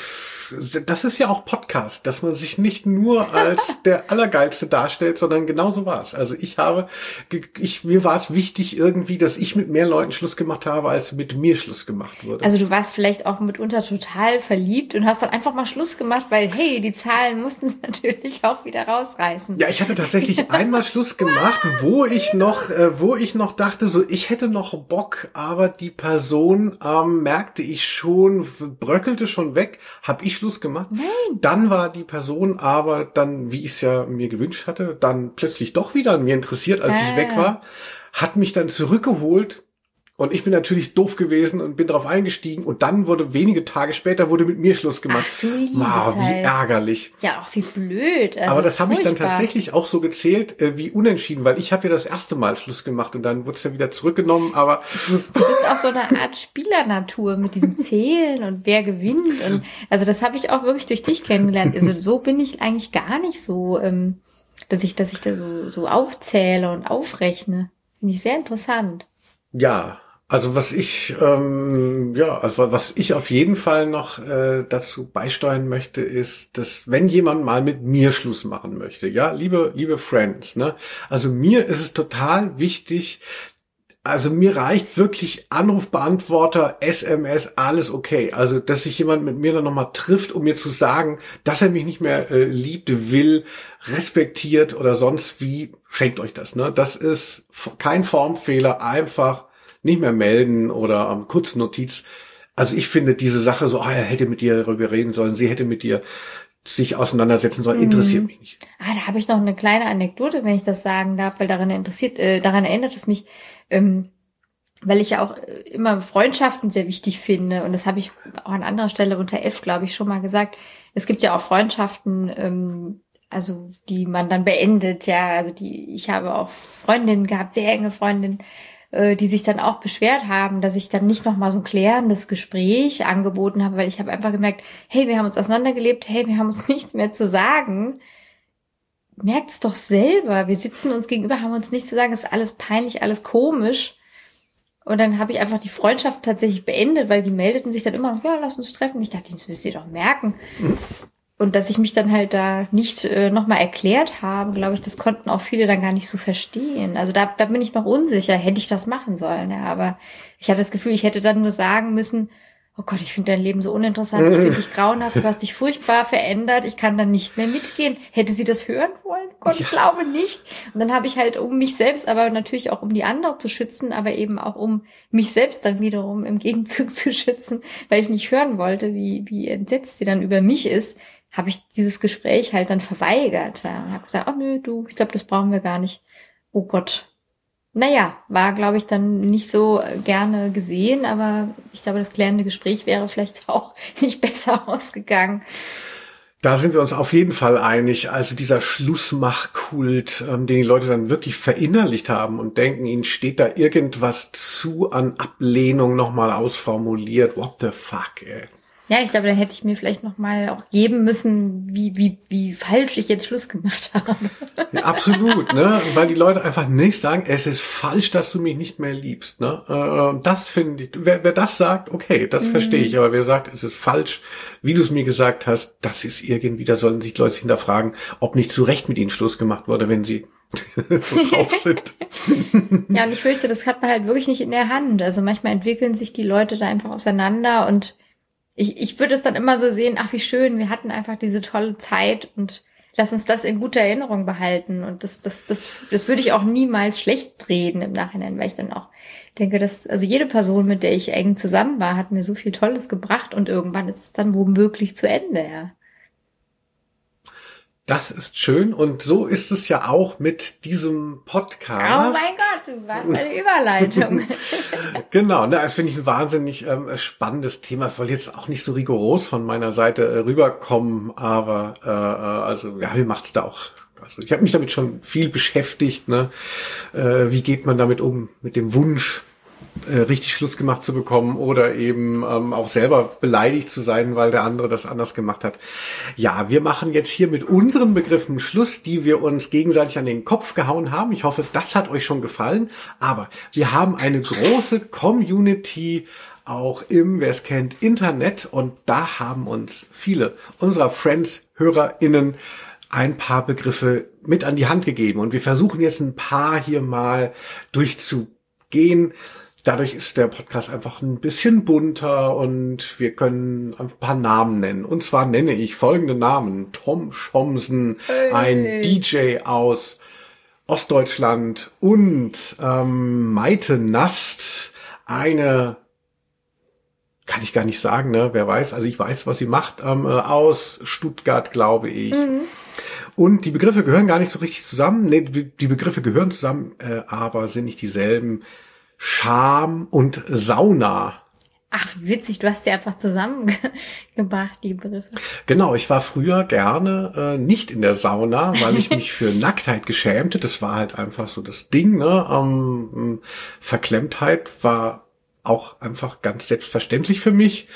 das ist ja auch Podcast, dass man sich nicht nur als der Allergeilste darstellt, sondern genauso war es. Also mir war es wichtig irgendwie, dass ich mit mehr Leuten Schluss gemacht habe, als mit mir Schluss gemacht wurde. Also du warst vielleicht auch mitunter total verliebt und hast dann einfach mal Schluss gemacht, weil, hey, die Zahlen mussten es natürlich auch wieder rausreißen. Ja, ich hatte tatsächlich einmal Schluss gemacht, wo ich noch dachte, so, ich hätte noch Bock, aber die Person merkte ich schon, bröckelte schon weg, habe ich Schluss gemacht. Nein. Dann war die Person aber dann, wie ich es ja mir gewünscht hatte, dann plötzlich doch wieder an mir interessiert, als ich weg war, hat mich dann zurückgeholt und ich bin natürlich doof gewesen und bin drauf eingestiegen und dann wenige Tage später mit mir Schluss gemacht. Ach, du liebe wow, wie Zeit. Ärgerlich. Ja, auch wie blöd. Also aber das habe ich dann furchtbar. tatsächlich auch so gezählt wie unentschieden, weil ich habe ja das erste Mal Schluss gemacht und dann wurde es ja wieder zurückgenommen, aber du bist auch so eine Art Spielernatur mit diesem Zählen und wer gewinnt und also das habe ich auch wirklich durch dich kennengelernt. Also so bin ich eigentlich gar nicht so, dass ich da so aufzähle und aufrechne. Finde ich sehr interessant. ja. Also was ich auf jeden Fall noch dazu beisteuern möchte, ist, dass wenn jemand mal mit mir Schluss machen möchte, ja, liebe Friends, ne, also mir ist es total wichtig. Also mir reicht wirklich Anrufbeantworter, SMS, alles okay. Also dass sich jemand mit mir dann nochmal trifft, um mir zu sagen, dass er mich nicht mehr liebt, will, respektiert oder sonst wie, schenkt euch das, ne? Das ist kein Formfehler, einfach nicht mehr melden oder Kurznotiz. Also ich finde diese Sache so, er hätte mit dir darüber reden sollen, sie hätte mit dir sich auseinandersetzen sollen, interessiert mich nicht. Da habe ich noch eine kleine Anekdote, wenn ich das sagen darf, weil daran erinnert es mich, weil ich ja auch immer Freundschaften sehr wichtig finde und das habe ich auch an anderer Stelle unter F, glaube ich, schon mal gesagt. Es gibt ja auch Freundschaften, also die man dann beendet, ja, also ich habe auch Freundinnen gehabt, sehr enge Freundinnen, die sich dann auch beschwert haben, dass ich dann nicht nochmal so ein klärendes Gespräch angeboten habe, weil ich habe einfach gemerkt, hey, wir haben uns auseinandergelebt, hey, wir haben uns nichts mehr zu sagen. Merkt's doch selber, wir sitzen uns gegenüber, haben uns nichts zu sagen, ist alles peinlich, alles komisch. Und dann habe ich einfach die Freundschaft tatsächlich beendet, weil die meldeten sich dann immer noch, ja, lass uns treffen. Ich dachte, das müsst ihr doch merken. Und dass ich mich dann halt da nicht nochmal erklärt habe, glaube ich, das konnten auch viele dann gar nicht so verstehen. Also da bin ich noch unsicher, hätte ich das machen sollen. Ja, aber ich hatte das Gefühl, ich hätte dann nur sagen müssen, oh Gott, ich finde dein Leben so uninteressant, ich finde dich grauenhaft, du hast dich furchtbar verändert, ich kann dann nicht mehr mitgehen. Hätte sie das hören wollen? Gott, ja. Ich glaube nicht. Und dann habe ich halt, um mich selbst, aber natürlich auch um die anderen zu schützen, aber eben auch um mich selbst dann wiederum im Gegenzug zu schützen, weil ich nicht hören wollte, wie entsetzt sie dann über mich ist, habe ich dieses Gespräch halt dann verweigert. Ja, und habe gesagt, oh nö, ich glaube, das brauchen wir gar nicht. Oh Gott. Naja, war, glaube ich, dann nicht so gerne gesehen, aber ich glaube, das klärende Gespräch wäre vielleicht auch nicht besser ausgegangen. Da sind wir uns auf jeden Fall einig. Also dieser Schlussmachkult, den die Leute dann wirklich verinnerlicht haben und denken, ihnen steht da irgendwas zu an Ablehnung nochmal ausformuliert. What the fuck, ey. Ja, ich glaube, dann hätte ich mir vielleicht nochmal auch geben müssen, wie falsch ich jetzt Schluss gemacht habe. Ja, absolut, ne? Weil die Leute einfach nicht sagen, es ist falsch, dass du mich nicht mehr liebst, ne? Das finde ich, wer das sagt, okay, das verstehe ich. Aber wer sagt, es ist falsch, wie du es mir gesagt hast, das ist irgendwie, da sollen sich Leute hinterfragen, ob nicht zu Recht mit ihnen Schluss gemacht wurde, wenn sie so drauf sind. Ja, und ich fürchte, das hat man halt wirklich nicht in der Hand. Also manchmal entwickeln sich die Leute da einfach auseinander und ich würde es dann immer so sehen, ach wie schön, wir hatten einfach diese tolle Zeit und lass uns das in guter Erinnerung behalten. Und das würde ich auch niemals schlecht reden im Nachhinein, weil ich dann auch denke, also jede Person, mit der ich eng zusammen war, hat mir so viel Tolles gebracht und irgendwann ist es dann womöglich zu Ende, ja. Das ist schön und so ist es ja auch mit diesem Podcast. Oh mein Gott, du warst eine Überleitung. Genau, das finde ich ein wahnsinnig spannendes Thema. Es soll jetzt auch nicht so rigoros von meiner Seite rüberkommen, aber also ja, mir macht's da auch. Also ich habe mich damit schon viel beschäftigt. Ne? Wie geht man damit um, mit dem Wunsch, richtig Schluss gemacht zu bekommen oder eben auch selber beleidigt zu sein, weil der andere das anders gemacht hat. Ja, wir machen jetzt hier mit unseren Begriffen Schluss, die wir uns gegenseitig an den Kopf gehauen haben. Ich hoffe, das hat euch schon gefallen. Aber wir haben eine große Community auch im, wer es kennt, Internet. Und da haben uns viele unserer Friends, HörerInnen, ein paar Begriffe mit an die Hand gegeben. Und wir versuchen jetzt ein paar hier mal durchzugehen. Dadurch ist der Podcast einfach ein bisschen bunter und wir können ein paar Namen nennen. Und zwar nenne ich folgende Namen. Tom Schomsen, ein DJ aus Ostdeutschland, und Maite Nast, eine, kann ich gar nicht sagen, ne? Wer weiß, also ich weiß, was sie macht, aus Stuttgart, glaube ich. Und die Begriffe gehören gar nicht so richtig zusammen. Nee, die Begriffe gehören zusammen, aber sind nicht dieselben. Scham und Sauna. Ach, wie witzig, du hast die einfach zusammengebracht, die Begriffe. Genau, ich war früher gerne nicht in der Sauna, weil ich mich für Nacktheit geschämte. Das war halt einfach so das Ding, ne? Verklemmtheit war auch einfach ganz selbstverständlich für mich.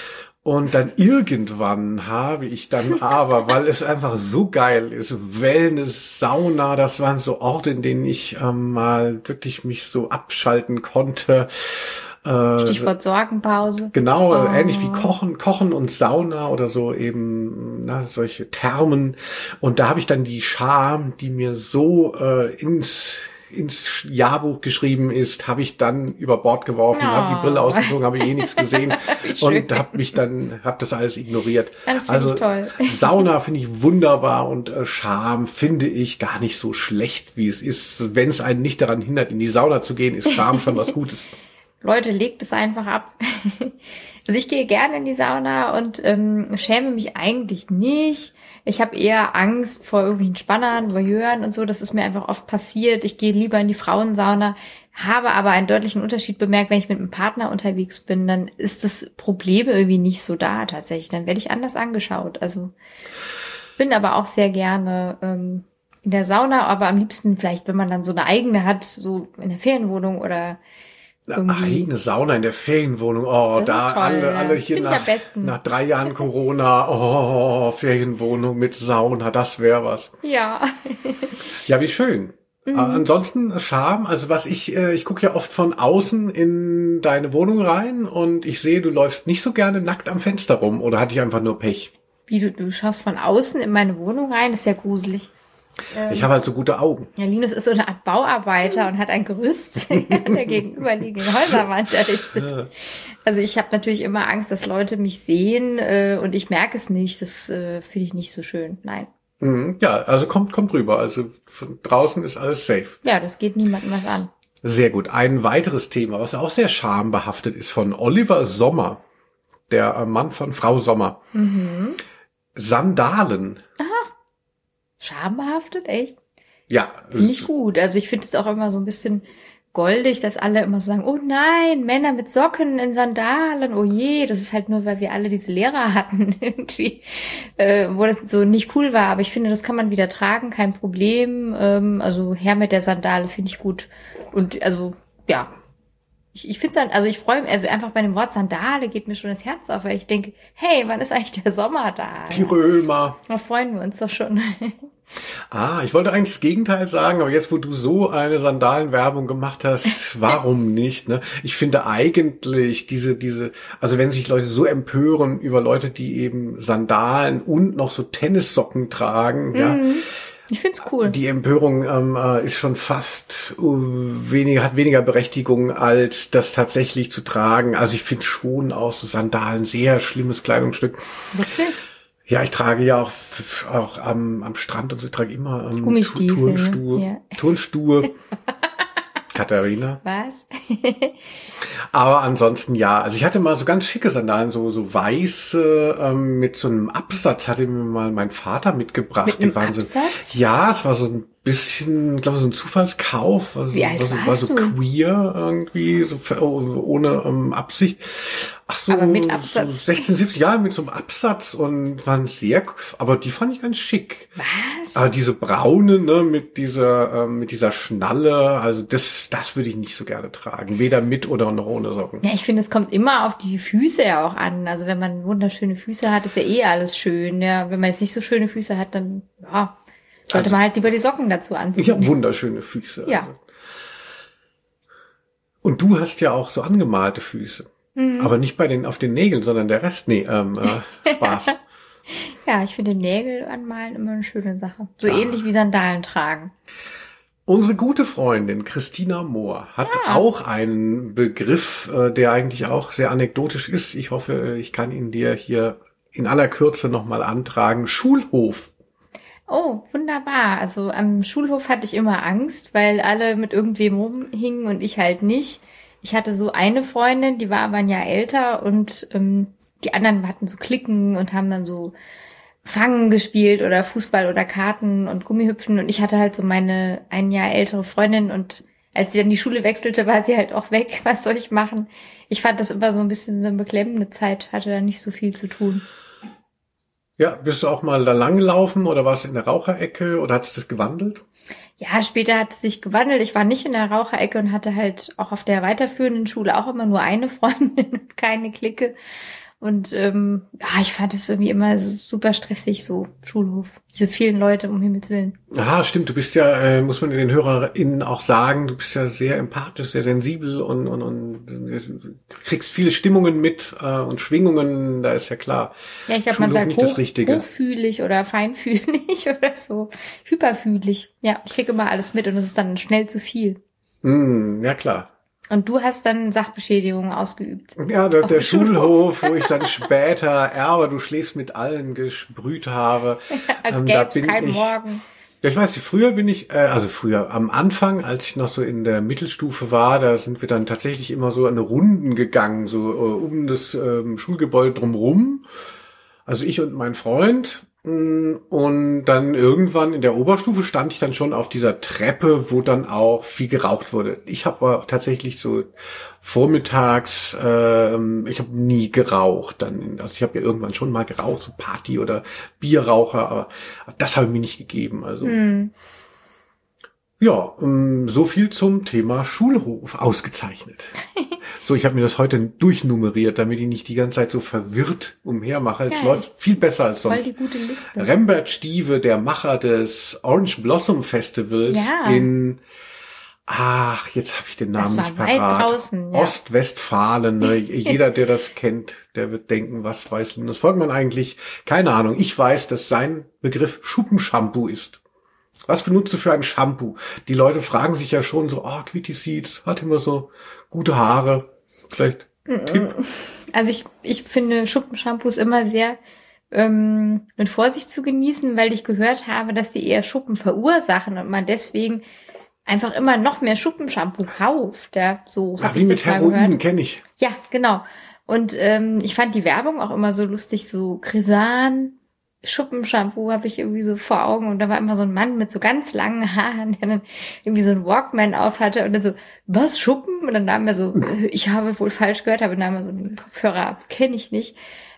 Und dann irgendwann habe ich dann aber, weil es einfach so geil ist, Wellness, Sauna, das waren so Orte, in denen ich mal wirklich mich so abschalten konnte. Stichwort Sorgenpause. Genau, ähnlich wie Kochen und Sauna oder so eben, solche Thermen. Und da habe ich dann die Scham, die mir so ins Jahrbuch geschrieben ist, habe ich dann über Bord geworfen, habe die Brille ausgezogen, habe nichts gesehen und habe das alles ignoriert. Das finde ich toll. Sauna finde ich wunderbar und Scham finde ich gar nicht so schlecht, wie es ist. Wenn es einen nicht daran hindert, in die Sauna zu gehen, ist Scham schon was Gutes. Leute, legt es einfach ab. Also ich gehe gerne in die Sauna und schäme mich eigentlich nicht. Ich habe eher Angst vor irgendwelchen Spannern, Voyeuren und so. Das ist mir einfach oft passiert. Ich gehe lieber in die Frauensauna, habe aber einen deutlichen Unterschied bemerkt, wenn ich mit einem Partner unterwegs bin, dann ist das Problem irgendwie nicht so da tatsächlich. Dann werde ich anders angeschaut. Also bin aber auch sehr gerne in der Sauna, aber am liebsten vielleicht, wenn man dann so eine eigene hat, so in der Ferienwohnung oder eigene Sauna in der Ferienwohnung. Oh, das da alle hier nach 3 Jahren Corona. Ferienwohnung mit Sauna, das wäre was. Ja. Ja, wie schön. Ansonsten Scham, also ich gucke ja oft von außen in deine Wohnung rein und ich sehe, du läufst nicht so gerne nackt am Fenster rum, oder hatte ich einfach nur Pech? Wie, du schaust von außen in meine Wohnung rein? Das ist ja gruselig. Ich habe halt so gute Augen. Ja, Linus ist so eine Art Bauarbeiter und hat ein Gerüst an der gegenüberliegenden Häuserwand errichtet. Also ich habe natürlich immer Angst, dass Leute mich sehen und ich merke es nicht. Das finde ich nicht so schön. Nein. Ja, also kommt rüber. Also von draußen ist alles safe. Ja, das geht niemandem was an. Sehr gut. Ein weiteres Thema, was auch sehr schambehaftet ist, von Oliver Sommer, der Mann von Frau Sommer. Sandalen. Aha. Schambehaftet, echt? Ja. Finde ich gut. Also ich finde es auch immer so ein bisschen goldig, dass alle immer so sagen, oh nein, Männer mit Socken in Sandalen, oh je, das ist halt nur, weil wir alle diese Lehrer hatten irgendwie, wo das so nicht cool war. Aber ich finde, das kann man wieder tragen, kein Problem. Also her mit der Sandale, finde ich gut. Und also, ja. Ich finde es also ich freue mich, also einfach bei dem Wort Sandale geht mir schon das Herz auf, weil ich denke, hey, wann ist eigentlich der Sommer da? Die Römer. Da freuen wir uns doch schon. Ich wollte eigentlich das Gegenteil sagen, aber jetzt, wo du so eine Sandalenwerbung gemacht hast, warum nicht, ne? Ich finde eigentlich also wenn sich Leute so empören über Leute, die eben Sandalen und noch so Tennissocken tragen, ja. Ich find's cool. Die Empörung ist schon fast hat weniger Berechtigung, als das tatsächlich zu tragen. Also ich finde schon auch so Sandalen sehr schlimmes Kleidungsstück. Wirklich? Ja, ich trage ja auch am Strand und so, ich trage immer Gummistiefel, ne? Turnschuhe. Katharina. Was? Aber ansonsten ja, also ich hatte mal so ganz schicke Sandalen, so weiße, mit so einem Absatz, hatte mir mal mein Vater mitgebracht. Mit einem Absatz? Ja, es war so ein bisschen, ich glaube, so ein Zufallskauf. Also, wie alt war so du? queer irgendwie, so ohne Absicht. Ach so, aber mit Absatz. So 16, 17 Jahre mit so einem Absatz und waren aber die fand ich ganz schick. Was? Aber diese braune, ne, mit dieser Schnalle, also das würde ich nicht so gerne tragen. Weder mit oder noch ohne Socken. Ja, ich finde, es kommt immer auf die Füße ja auch an. Also wenn man wunderschöne Füße hat, ist ja eh alles schön. Ja, wenn man jetzt nicht so schöne Füße hat, dann, ja, sollte man halt lieber die Socken dazu anziehen. Ich habe wunderschöne Füße. Ja. Also. Und du hast ja auch so angemalte Füße. Aber nicht auf den Nägeln, sondern der Rest, Spaß. Ja, ich finde Nägel anmalen immer eine schöne Sache. So ähnlich wie Sandalen tragen. Unsere gute Freundin Christina Mohr hat auch einen Begriff, der eigentlich auch sehr anekdotisch ist. Ich hoffe, ich kann ihn dir hier in aller Kürze nochmal antragen. Schulhof. Oh, wunderbar. Also am Schulhof hatte ich immer Angst, weil alle mit irgendwem rumhingen und ich halt nicht. Ich hatte so eine Freundin, die war aber ein Jahr älter und die anderen hatten so Cliquen und haben dann so Fangen gespielt oder Fußball oder Karten und Gummihüpfen und ich hatte halt so meine ein Jahr ältere Freundin und als sie dann die Schule wechselte, war sie halt auch weg. Was soll ich machen? Ich fand das immer so ein bisschen so eine beklemmende Zeit, hatte da nicht so viel zu tun. Ja, bist du auch mal da lang gelaufen oder warst du in der Raucherecke oder hat sich das gewandelt? Ja, später hat es sich gewandelt. Ich war nicht in der Raucherecke und hatte halt auch auf der weiterführenden Schule auch immer nur eine Freundin und keine Clique. Und ich fand es irgendwie immer super stressig, so Schulhof. Diese vielen Leute, um Himmels Willen. Aha, stimmt. Du bist ja, muss man den HörerInnen auch sagen, du bist ja sehr empathisch, sehr sensibel und kriegst viele Stimmungen mit und Schwingungen, da ist ja klar. Ja, ich glaube, man sagt hochfühlig oder feinfühlig oder so. Hyperfühlig. Ja, ich krieg immer alles mit und es ist dann schnell zu viel. Ja, klar. Und du hast dann Sachbeschädigungen ausgeübt. Ja, der Schulhof, wo ich dann später du schläfst mit allen gesprüht habe. Als gäb's keinen Morgen. Ja, ich weiß, früher am Anfang, als ich noch so in der Mittelstufe war, da sind wir dann tatsächlich immer so eine Runden gegangen, so um das Schulgebäude drumherum. Also ich und mein Freund. Und dann irgendwann in der Oberstufe stand ich dann schon auf dieser Treppe, wo dann auch viel geraucht wurde. Ich habe aber tatsächlich so vormittags, ich habe nie geraucht. Also ich habe ja irgendwann schon mal geraucht, so Party- oder Bierraucher, aber das habe ich mir nicht gegeben. Also ja, so viel zum Thema Schulhof. Ausgezeichnet. So, ich habe mir das heute durchnummeriert, damit ich nicht die ganze Zeit so verwirrt umhermache. Es läuft viel besser als sonst. Voll die gute Liste. Rembert Stieve, der Macher des Orange Blossom Festivals jetzt habe ich den Namen nicht parat. Weit draußen, ja. Ostwestfalen. Ne? Jeder, der das kennt, der wird denken, was weiß Linus Volkmann eigentlich? Keine Ahnung. Ich weiß, dass sein Begriff Schuppenshampoo ist. Was benutzt du für ein Shampoo? Die Leute fragen sich ja schon so, Quitty Seeds hat immer so gute Haare. Vielleicht Tipp. Also ich finde Schuppenshampoos immer sehr mit Vorsicht zu genießen, weil ich gehört habe, dass die eher Schuppen verursachen und man deswegen einfach immer noch mehr Schuppenshampoo kauft. Ja, so habe ich das mal gehört. Wie mit Heroin, kenne ich. Ja, genau. Und ich fand die Werbung auch immer so lustig, so Crisan Schuppenshampoo habe ich irgendwie so vor Augen und da war immer so ein Mann mit so ganz langen Haaren, der dann irgendwie so einen Walkman auf hatte und dann so, was, Schuppen? Und dann nahm er so, ich habe wohl falsch gehört, aber nahm er so einen Kopfhörer ab, kenne ich nicht.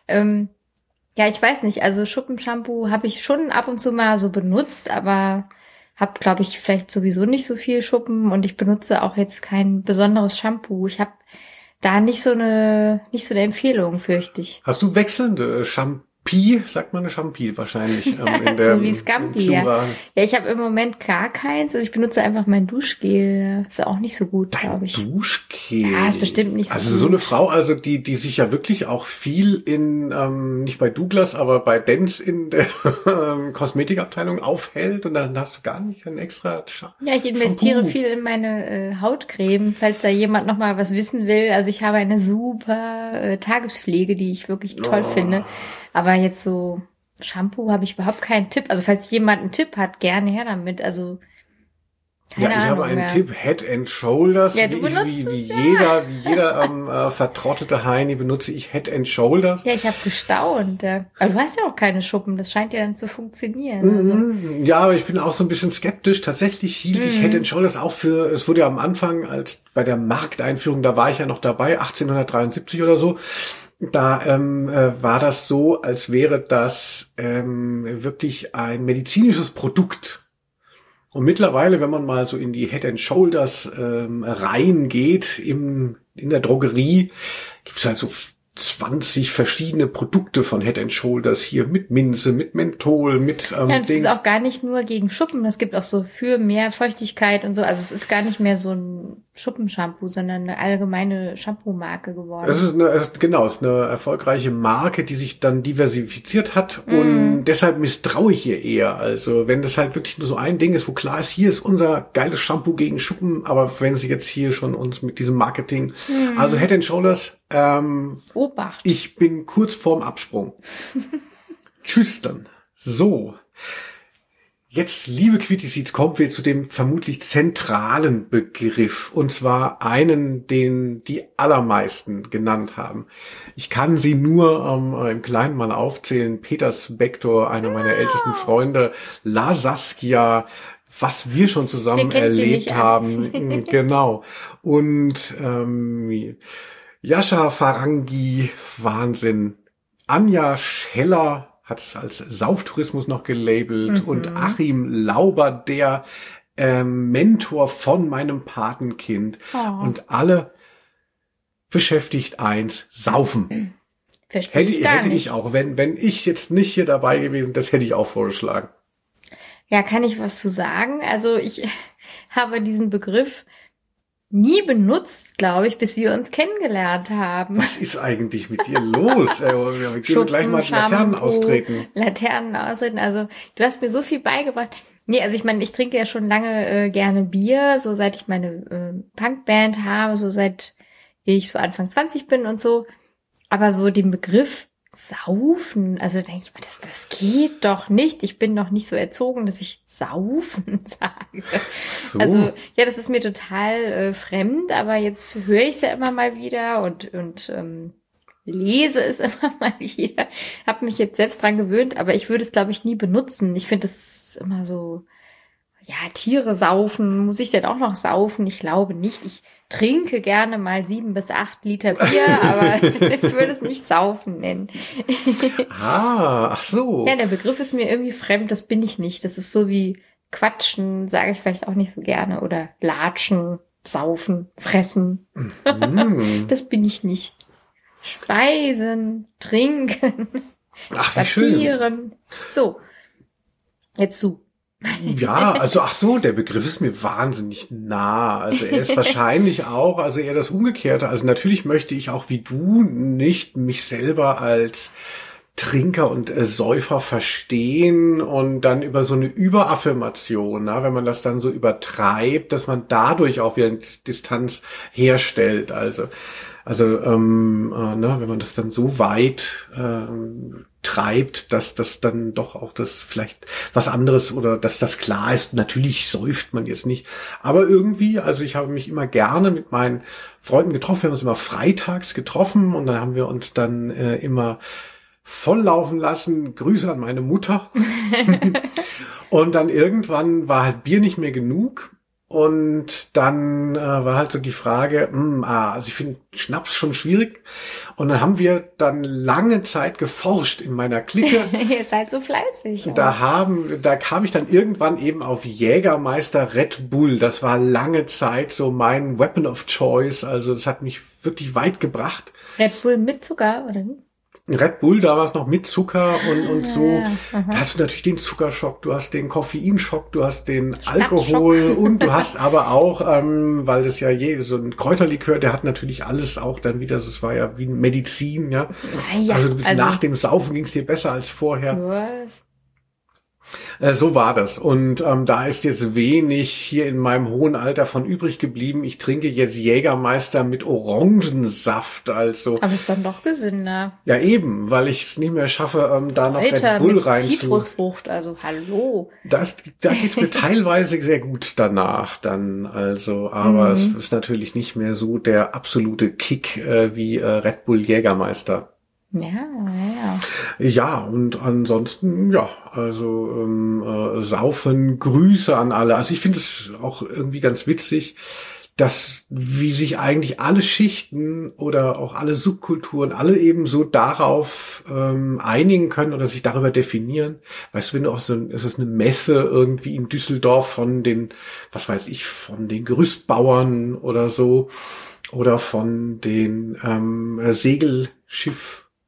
Ja, ich weiß nicht, also Schuppenshampoo habe ich schon ab und zu mal so benutzt, aber habe, glaube ich, vielleicht sowieso nicht so viel Schuppen und ich benutze auch jetzt kein besonderes Shampoo. Ich habe da nicht so eine Empfehlung, fürchte ich. Hast du wechselnde Shampoo? Sagt man eine Shampoo wahrscheinlich. In der, so wie Scampi, ja. Ja, ich habe im Moment gar keins. Also ich benutze einfach mein Duschgel. Ist auch nicht so gut, glaube ich. Duschgel? Ja, ist bestimmt nicht so gut. Also so eine Frau, also die sich ja wirklich auch viel nicht bei Douglas, aber bei Dents in der Kosmetikabteilung aufhält und dann hast du gar nicht ein extra Ja, ich investiere viel in meine Hautcreme, falls da jemand noch mal was wissen will. Also ich habe eine super Tagespflege, die ich wirklich toll finde. Aber jetzt so Shampoo habe ich überhaupt keinen Tipp. Also falls jemand einen Tipp hat, gerne her damit. Also keine Ahnung. Ich habe einen Tipp, Head and Shoulders. Ja, wie jeder vertrottete Heini benutze ich Head and Shoulders. Ja, ich habe gestaunt. Ja. Aber du hast ja auch keine Schuppen. Das scheint ja dann zu funktionieren. Ja, aber ich bin auch so ein bisschen skeptisch. Tatsächlich hielt ich Head and Shoulders auch für, es wurde ja am Anfang, als bei der Markteinführung, da war ich ja noch dabei, 1873 oder so. Da war das so, als wäre das wirklich ein medizinisches Produkt. Und mittlerweile, wenn man mal so in die Head and Shoulders reingeht in der Drogerie, gibt es halt so 20 verschiedene Produkte von Head and Shoulders hier mit Minze, mit Menthol, mit ja, das ist auch gar nicht nur gegen Schuppen, es gibt auch so für mehr Feuchtigkeit und so, also es ist gar nicht mehr so ein Schuppenshampoo, sondern eine allgemeine Shampoo-Marke geworden. Es ist eine erfolgreiche Marke, die sich dann diversifiziert hat und deshalb misstraue ich ihr eher. Also wenn das halt wirklich nur so ein Ding ist, wo klar ist, hier ist unser geiles Shampoo gegen Schuppen, aber wenn sie jetzt hier schon uns mit diesem Marketing, also Head and Shoulders, Obacht. ich bin kurz vorm Absprung. Tschüss dann. So. Jetzt, liebe Quittiseeds, kommen wir zu dem vermutlich zentralen Begriff. Und zwar einen, den die allermeisten genannt haben. Ich kann sie nur im Kleinen mal aufzählen. Peter Spector, einer meiner ältesten Freunde. La Saskia, was wir schon zusammen erlebt haben. Genau. Und Jascha Farangi, Wahnsinn. Anja Scheller hat es als Sauftourismus noch gelabelt und Achim Lauber, der Mentor von meinem Patenkind. Oh. Und alle beschäftigt eins, Saufen. Verstehe ich gar hätte nicht. Ich auch, wenn ich jetzt nicht hier dabei gewesen, das hätte ich auch vorgeschlagen. Ja, kann ich was zu sagen? Also ich habe diesen Begriff nie benutzt, glaube ich, bis wir uns kennengelernt haben. Was ist eigentlich mit dir los? Wir gehen gleich mal Laternen austreten. Laternen austreten. Also du hast mir so viel beigebracht. Nee, also ich meine, ich trinke ja schon lange gerne Bier, so seit ich meine Punkband habe, so seit ich so Anfang 20 bin und so. Aber so den Begriff Saufen, also denke ich mal, das geht doch nicht. Ich bin noch nicht so erzogen, dass ich Saufen sage. So. Also ja, das ist mir total fremd, aber jetzt höre ich es ja immer mal wieder und lese es immer mal wieder. Habe mich jetzt selbst dran gewöhnt, aber ich würde es, glaube ich, nie benutzen. Ich finde, das ist immer so, ja, Tiere saufen, muss ich denn auch noch saufen? Ich glaube nicht. Ich trinke gerne mal 7 bis 8 Liter Bier, aber ich würde es nicht saufen nennen. Ach so. Ja, der Begriff ist mir irgendwie fremd, das bin ich nicht. Das ist so wie Quatschen, sage ich vielleicht auch nicht so gerne. Oder Latschen, Saufen, Fressen. Das bin ich nicht. Speisen, trinken, spazieren. So, jetzt du. Ja, also der Begriff ist mir wahnsinnig nah. Also er ist wahrscheinlich auch, also eher das Umgekehrte. Also natürlich möchte ich auch wie du nicht mich selber als Trinker und Säufer verstehen und dann über so eine Überaffirmation, wenn man das dann so übertreibt, dass man dadurch auch wieder eine Distanz herstellt. Also wenn man das dann so weit treibt, dass das dann doch auch das vielleicht was anderes oder dass das klar ist. Natürlich säuft man jetzt nicht, aber irgendwie, also ich habe mich immer gerne mit meinen Freunden getroffen. Wir haben uns immer freitags getroffen und dann haben wir uns dann immer volllaufen lassen. Grüße an meine Mutter. Und dann irgendwann war halt Bier nicht mehr genug. Und dann war halt so die Frage, also ich finde Schnaps schon schwierig. Und dann haben wir dann lange Zeit geforscht in meiner Clique. Ihr seid so fleißig. Da kam ich dann irgendwann eben auf Jägermeister Red Bull. Das war lange Zeit so mein Weapon of Choice. Also das hat mich wirklich weit gebracht. Red Bull mit Zucker, oder wie? Red Bull damals noch mit Zucker und so. Ja, da hast du natürlich den Zuckerschock, du hast den Koffeinschock, du hast den Alkohol und du hast aber auch, weil das ja so ein Kräuterlikör, der hat natürlich alles auch dann wieder, es war ja wie Medizin, ja. Also nach dem Saufen ging es dir besser als vorher. Was? So war das. Und da ist jetzt wenig hier in meinem hohen Alter von übrig geblieben. Ich trinke jetzt Jägermeister mit Orangensaft. Also. Aber ist dann doch gesünder. Ja, eben, weil ich es nicht mehr schaffe, da noch Red Bull rein zu. Zitrusfrucht, also hallo. Da geht's mir teilweise sehr gut danach dann. Also, aber es ist natürlich nicht mehr so der absolute Kick wie Red Bull Jägermeister. Ja. Ja, und ansonsten, ja, also Saufen, Grüße an alle. Also ich finde es auch irgendwie ganz witzig, dass wie sich eigentlich alle Schichten oder auch alle Subkulturen alle eben so darauf einigen können oder sich darüber definieren. Weißt du, wenn du auch es ist eine Messe irgendwie in Düsseldorf von den, was weiß ich, von den Gerüstbauern oder so oder von den Segelschiff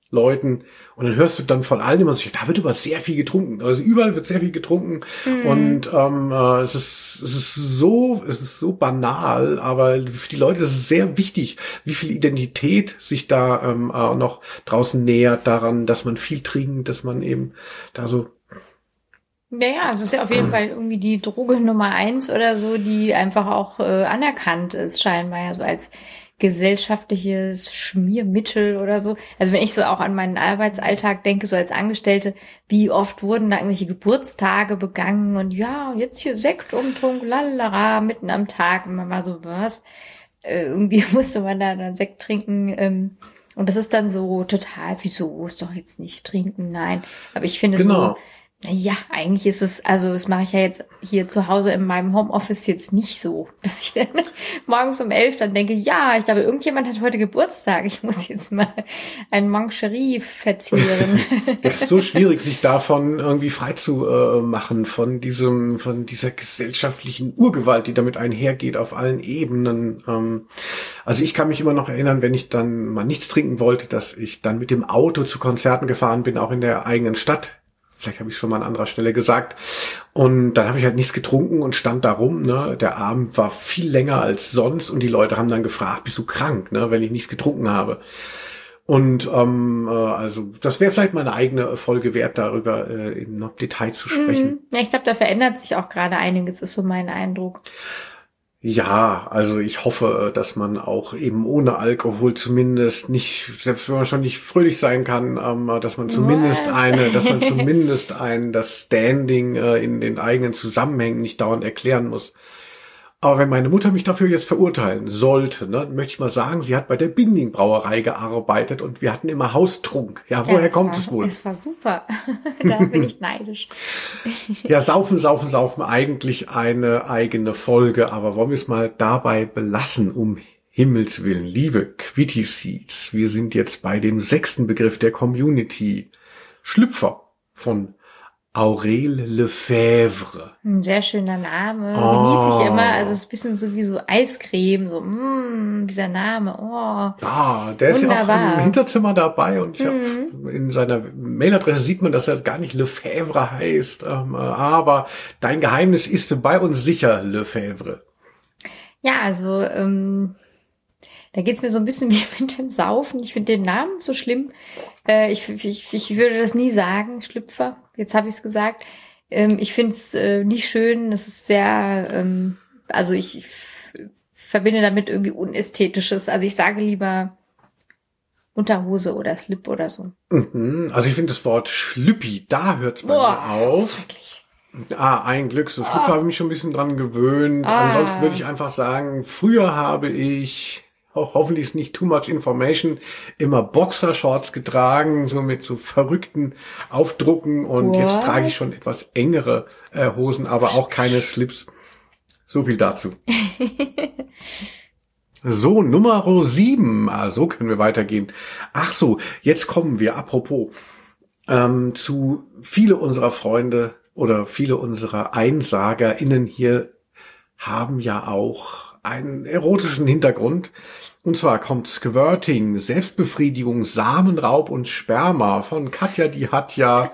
Leuten und dann hörst du dann von allen immer so, da wird aber sehr viel getrunken. Also überall wird sehr viel getrunken und es ist so banal, aber für die Leute ist es sehr wichtig, wie viel Identität sich da noch draußen nähert daran, dass man viel trinkt, dass man eben da so. Ja, es ist ja auf jeden Fall irgendwie die Droge Nummer 1 oder so, die einfach auch anerkannt ist, scheinbar ja so als gesellschaftliches Schmiermittel oder so. Also wenn ich so auch an meinen Arbeitsalltag denke, so als Angestellte, wie oft wurden da irgendwelche Geburtstage begangen und ja, jetzt hier Sektumtrunk, lalala, mitten am Tag und man war so, was? Irgendwie musste man da dann Sekt trinken und das ist dann so total, wieso, ist doch jetzt nicht trinken, nein. Aber ich finde Genau. so, ja, eigentlich ist es, also das mache ich ja jetzt hier zu Hause in meinem Homeoffice jetzt nicht so, dass ich dann morgens um 11 dann denke, ja, ich glaube, irgendjemand hat heute Geburtstag, ich muss jetzt mal ein Mancherie verzehren. Es ist so schwierig, sich davon irgendwie frei zu machen, von dieser gesellschaftlichen Urgewalt, die damit einhergeht auf allen Ebenen. Also ich kann mich immer noch erinnern, wenn ich dann mal nichts trinken wollte, dass ich dann mit dem Auto zu Konzerten gefahren bin, auch in der eigenen Stadt. Vielleicht habe ich schon mal an anderer Stelle gesagt. Und dann habe ich halt nichts getrunken und stand da rum. Ne? Der Abend war viel länger als sonst und die Leute haben dann gefragt, bist du krank, ne? Wenn ich nichts getrunken habe. Und also das wäre vielleicht mal eine eigene Folge wert, darüber in noch Detail zu sprechen. Ja, ich glaube, da verändert sich auch gerade einiges, ist so mein Eindruck. Ja, also ich hoffe, dass man auch eben ohne Alkohol zumindest nicht, selbst wenn man schon nicht fröhlich sein kann, dass man zumindest das Standing in den eigenen Zusammenhängen nicht dauernd erklären muss. Aber wenn meine Mutter mich dafür jetzt verurteilen sollte, ne, möchte ich mal sagen, sie hat bei der Binding Brauerei gearbeitet und wir hatten immer Haustrunk. Ja, woher kommt es wohl? Es war super. Da bin ich neidisch. Ja, saufen, eigentlich eine eigene Folge, aber wollen wir es mal dabei belassen, um Himmels Willen. Liebe Quitty Seeds, wir sind jetzt bei dem 6. Begriff der Community. Schlüpfer von Aurel Lefebvre. Ein sehr schöner Name. Genieße ich immer. Also es ist ein bisschen so wie so Eiscreme. So, dieser Name. Oh, ja, der ist wunderbar. Ja auch im Hinterzimmer dabei und ich habe in seiner Mailadresse sieht man, dass er gar nicht Lefebvre heißt. Aber dein Geheimnis ist bei uns sicher Lefebvre. Ja, also da geht's mir so ein bisschen wie mit dem Saufen. Ich finde den Namen so schlimm. Ich würde das nie sagen, Schlüpfer. Jetzt habe ich es gesagt. Ich finde es nicht schön. Es ist sehr, also ich verbinde damit irgendwie Unästhetisches. Also ich sage lieber Unterhose oder Slip oder so. Also ich finde das Wort Schlüppi, da hört's bei mir auf. Wirklich. Ein Glück. So Schlüpfer habe ich mich schon ein bisschen dran gewöhnt. Ansonsten würde ich einfach sagen, früher habe ich, hoffentlich ist nicht too much information, immer Boxershorts getragen, so mit so verrückten Aufdrucken und jetzt trage ich schon etwas engere Hosen, aber auch keine Slips. So viel dazu. So, Nummer 7. So können wir weitergehen. Ach so, jetzt kommen wir, apropos, zu viele unserer Freunde oder viele unserer EinsagerInnen hier haben ja auch einen erotischen Hintergrund. Und zwar kommt Squirting, Selbstbefriedigung, Samenraub und Sperma von Katja die Hatja,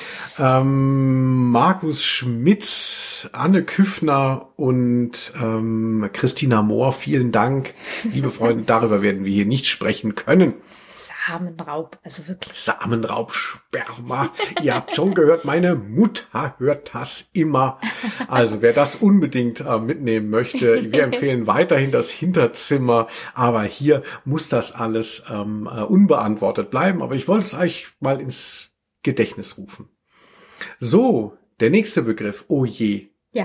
Markus Schmitz, Anne Küffner und Christina Mohr. Vielen Dank, liebe Freunde. Darüber werden wir hier nicht sprechen können. Samenraub, also wirklich. Samenraub, Sperma. Ihr habt schon gehört, meine Mutter hört das immer. Also wer das unbedingt mitnehmen möchte, wir empfehlen weiterhin das Hinterzimmer. Aber hier muss das alles unbeantwortet bleiben. Aber ich wollte es euch mal ins Gedächtnis rufen. So, der nächste Begriff. Oh je. Ja.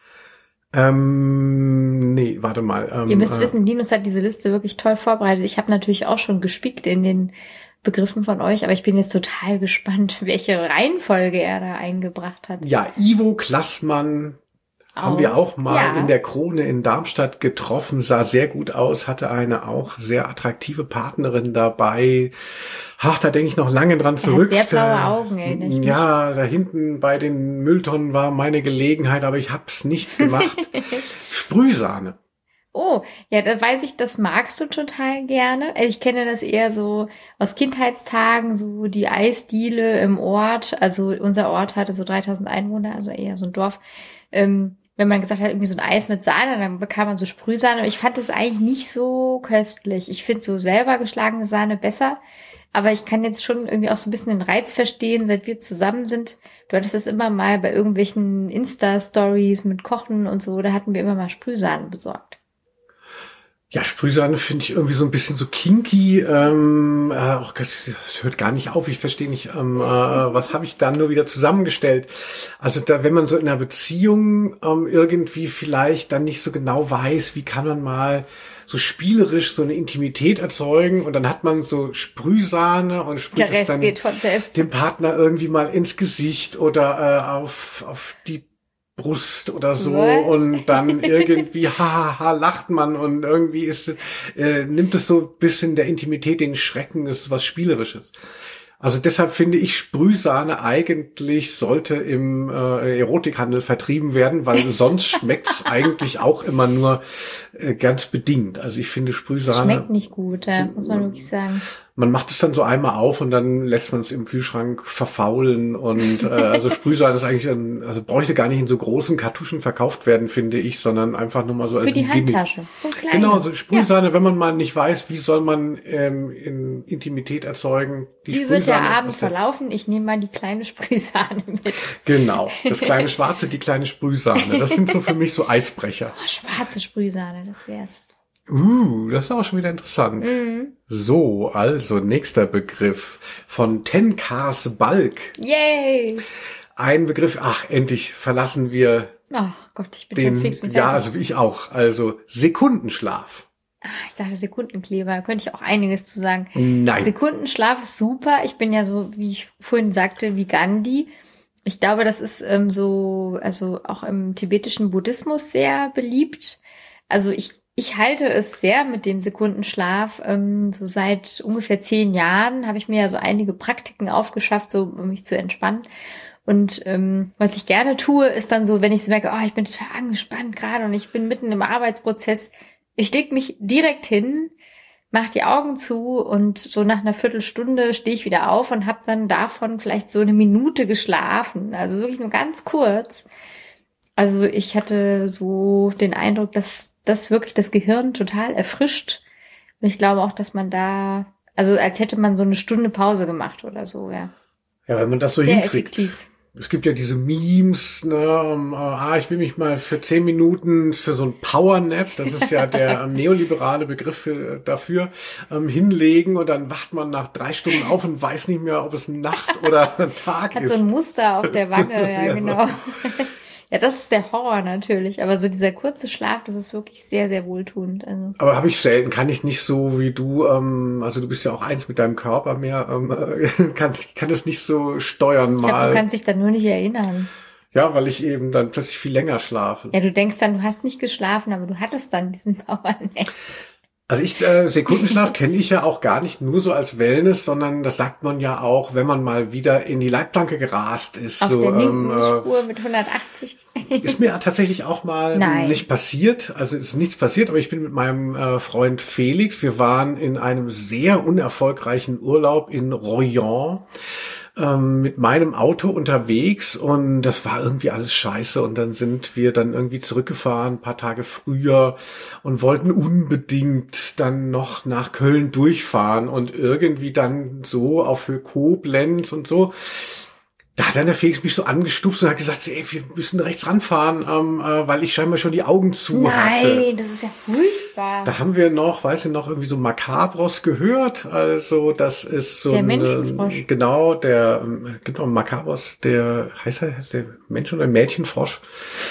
Nee, warte mal. Ihr müsst wissen, Linus hat diese Liste wirklich toll vorbereitet. Ich habe natürlich auch schon gespickt in den Begriffen von euch, aber ich bin jetzt total gespannt, welche Reihenfolge er da eingebracht hat. Ja, Ivo Klassmann haben wir auch mal in der Krone in Darmstadt getroffen, sah sehr gut aus, hatte eine auch sehr attraktive Partnerin dabei. Ach, da denke ich noch lange dran zurück. Er hat sehr blaue Augen, erinnere ich mich. Ja, da hinten bei den Mülltonnen war meine Gelegenheit, aber ich hab's nicht gemacht. Sprühsahne. Oh, ja, das weiß ich, das magst du total gerne. Ich kenne das eher so aus Kindheitstagen, so die Eisdiele im Ort. Also unser Ort hatte so 3000 Einwohner, also eher so ein Dorf. Wenn man gesagt hat, irgendwie so ein Eis mit Sahne, dann bekam man so Sprühsahne. Ich fand das eigentlich nicht so köstlich. Ich finde so selber geschlagene Sahne besser. Aber ich kann jetzt schon irgendwie auch so ein bisschen den Reiz verstehen, seit wir zusammen sind. Du hattest das immer mal bei irgendwelchen Insta-Stories mit Kochen und so, da hatten wir immer mal Sprühsahne besorgt. Ja, Sprühsahne finde ich irgendwie so ein bisschen so kinky. Oh Gott, das hört gar nicht auf. Ich verstehe nicht, was habe ich da nur wieder zusammengestellt. Also da, wenn man so in einer Beziehung irgendwie vielleicht dann nicht so genau weiß, wie kann man mal so spielerisch so eine Intimität erzeugen und dann hat man so Sprühsahne und sprüht es dann dem Partner irgendwie mal ins Gesicht oder auf die Brust oder so. Was? Und dann irgendwie lacht man und irgendwie nimmt es so ein bisschen der Intimität den Schrecken, ist was Spielerisches. Also deshalb finde ich, Sprühsahne eigentlich sollte im Erotikhandel vertrieben werden, weil sonst schmeckt's eigentlich auch immer nur ganz bedingt. Also ich finde Sprühsahne schmeckt nicht gut, muss man wirklich sagen. Man macht es dann so einmal auf und dann lässt man es im Kühlschrank verfaulen und also Sprühsahne ist eigentlich also bräuchte gar nicht in so großen Kartuschen verkauft werden, finde ich, sondern einfach nur mal so als für die Handtasche. So kleine. Genau, so Sprühsahne, ja. Wenn man mal nicht weiß, wie soll man in Intimität erzeugen. Wie wird der Abend verlaufen? Ich nehme mal die kleine Sprühsahne mit. Genau, das kleine Schwarze, die kleine Sprühsahne. Das sind so für mich so Eisbrecher. Oh, schwarze Sprühsahne, das wär's. Das ist auch schon wieder interessant. Mhm. So, also nächster Begriff von Tencars Bulk. Yay! Ein Begriff, endlich verlassen wir Gott, ich bin schon fix und fertig. Ja, also ich auch. Also Sekundenschlaf. Ich dachte Sekundenkleber, da könnte ich auch einiges zu sagen. Nein. Sekundenschlaf ist super. Ich bin ja so, wie ich vorhin sagte, wie Gandhi. Ich glaube, das ist also auch im tibetischen Buddhismus sehr beliebt. Also ich halte es sehr mit dem Sekundenschlaf. So seit ungefähr 10 Jahren habe ich mir ja so einige Praktiken aufgeschafft, so um mich zu entspannen. Und was ich gerne tue, ist dann so, wenn ich so merke, ich bin total angespannt gerade und ich bin mitten im Arbeitsprozess, ich leg mich direkt hin, mache die Augen zu und so nach einer Viertelstunde stehe ich wieder auf und habe dann davon vielleicht so eine Minute geschlafen. Also wirklich nur ganz kurz. Also ich hatte so den Eindruck, dass das wirklich das Gehirn total erfrischt. Und ich glaube auch, dass man da, also als hätte man so eine Stunde Pause gemacht oder so, ja. Ja, wenn man das so sehr hinkriegt. Effektiv. Es gibt ja diese Memes, ich will mich mal für 10 Minuten für so ein Powernap, das ist ja der neoliberale Begriff dafür, hinlegen und dann wacht man nach 3 Stunden auf und weiß nicht mehr, ob es Nacht oder Tag ist. Hat so ein Muster auf der Wange, ja genau. Ja, das ist der Horror natürlich, aber so dieser kurze Schlaf, das ist wirklich sehr, sehr wohltuend. Also. Aber habe ich selten, kann ich nicht so wie du, also du bist ja auch eins mit deinem Körper mehr, kann es nicht so steuern mal. Ich glaube, du kannst dich dann nur nicht erinnern. Ja, weil ich eben dann plötzlich viel länger schlafe. Ja, du denkst dann, du hast nicht geschlafen, aber du hattest dann diesen Powernap. Also Sekundenschlaf kenne ich ja auch gar nicht nur so als Wellness, sondern das sagt man ja auch, wenn man mal wieder in die Leitplanke gerast ist. Auf so, der linken Spur mit 180. Ist mir tatsächlich auch mal nicht passiert. Also ist nichts passiert, aber ich bin mit meinem Freund Felix, wir waren in einem sehr unerfolgreichen Urlaub in Royan mit meinem Auto unterwegs und das war irgendwie alles scheiße und dann sind wir dann irgendwie zurückgefahren, ein paar Tage früher und wollten unbedingt dann noch nach Köln durchfahren und irgendwie dann so auf Höhe Koblenz und so. Da hat dann der Felix mich so angestupst und hat gesagt, wir müssen rechts ranfahren, weil ich scheinbar schon die Augen zu hatte. Nein, das ist ja furchtbar. Da haben wir noch, irgendwie so Makabros gehört. Also das ist so der Menschenfrosch. Genau, Makabros, der heißt der Mensch- oder Mädchenfrosch.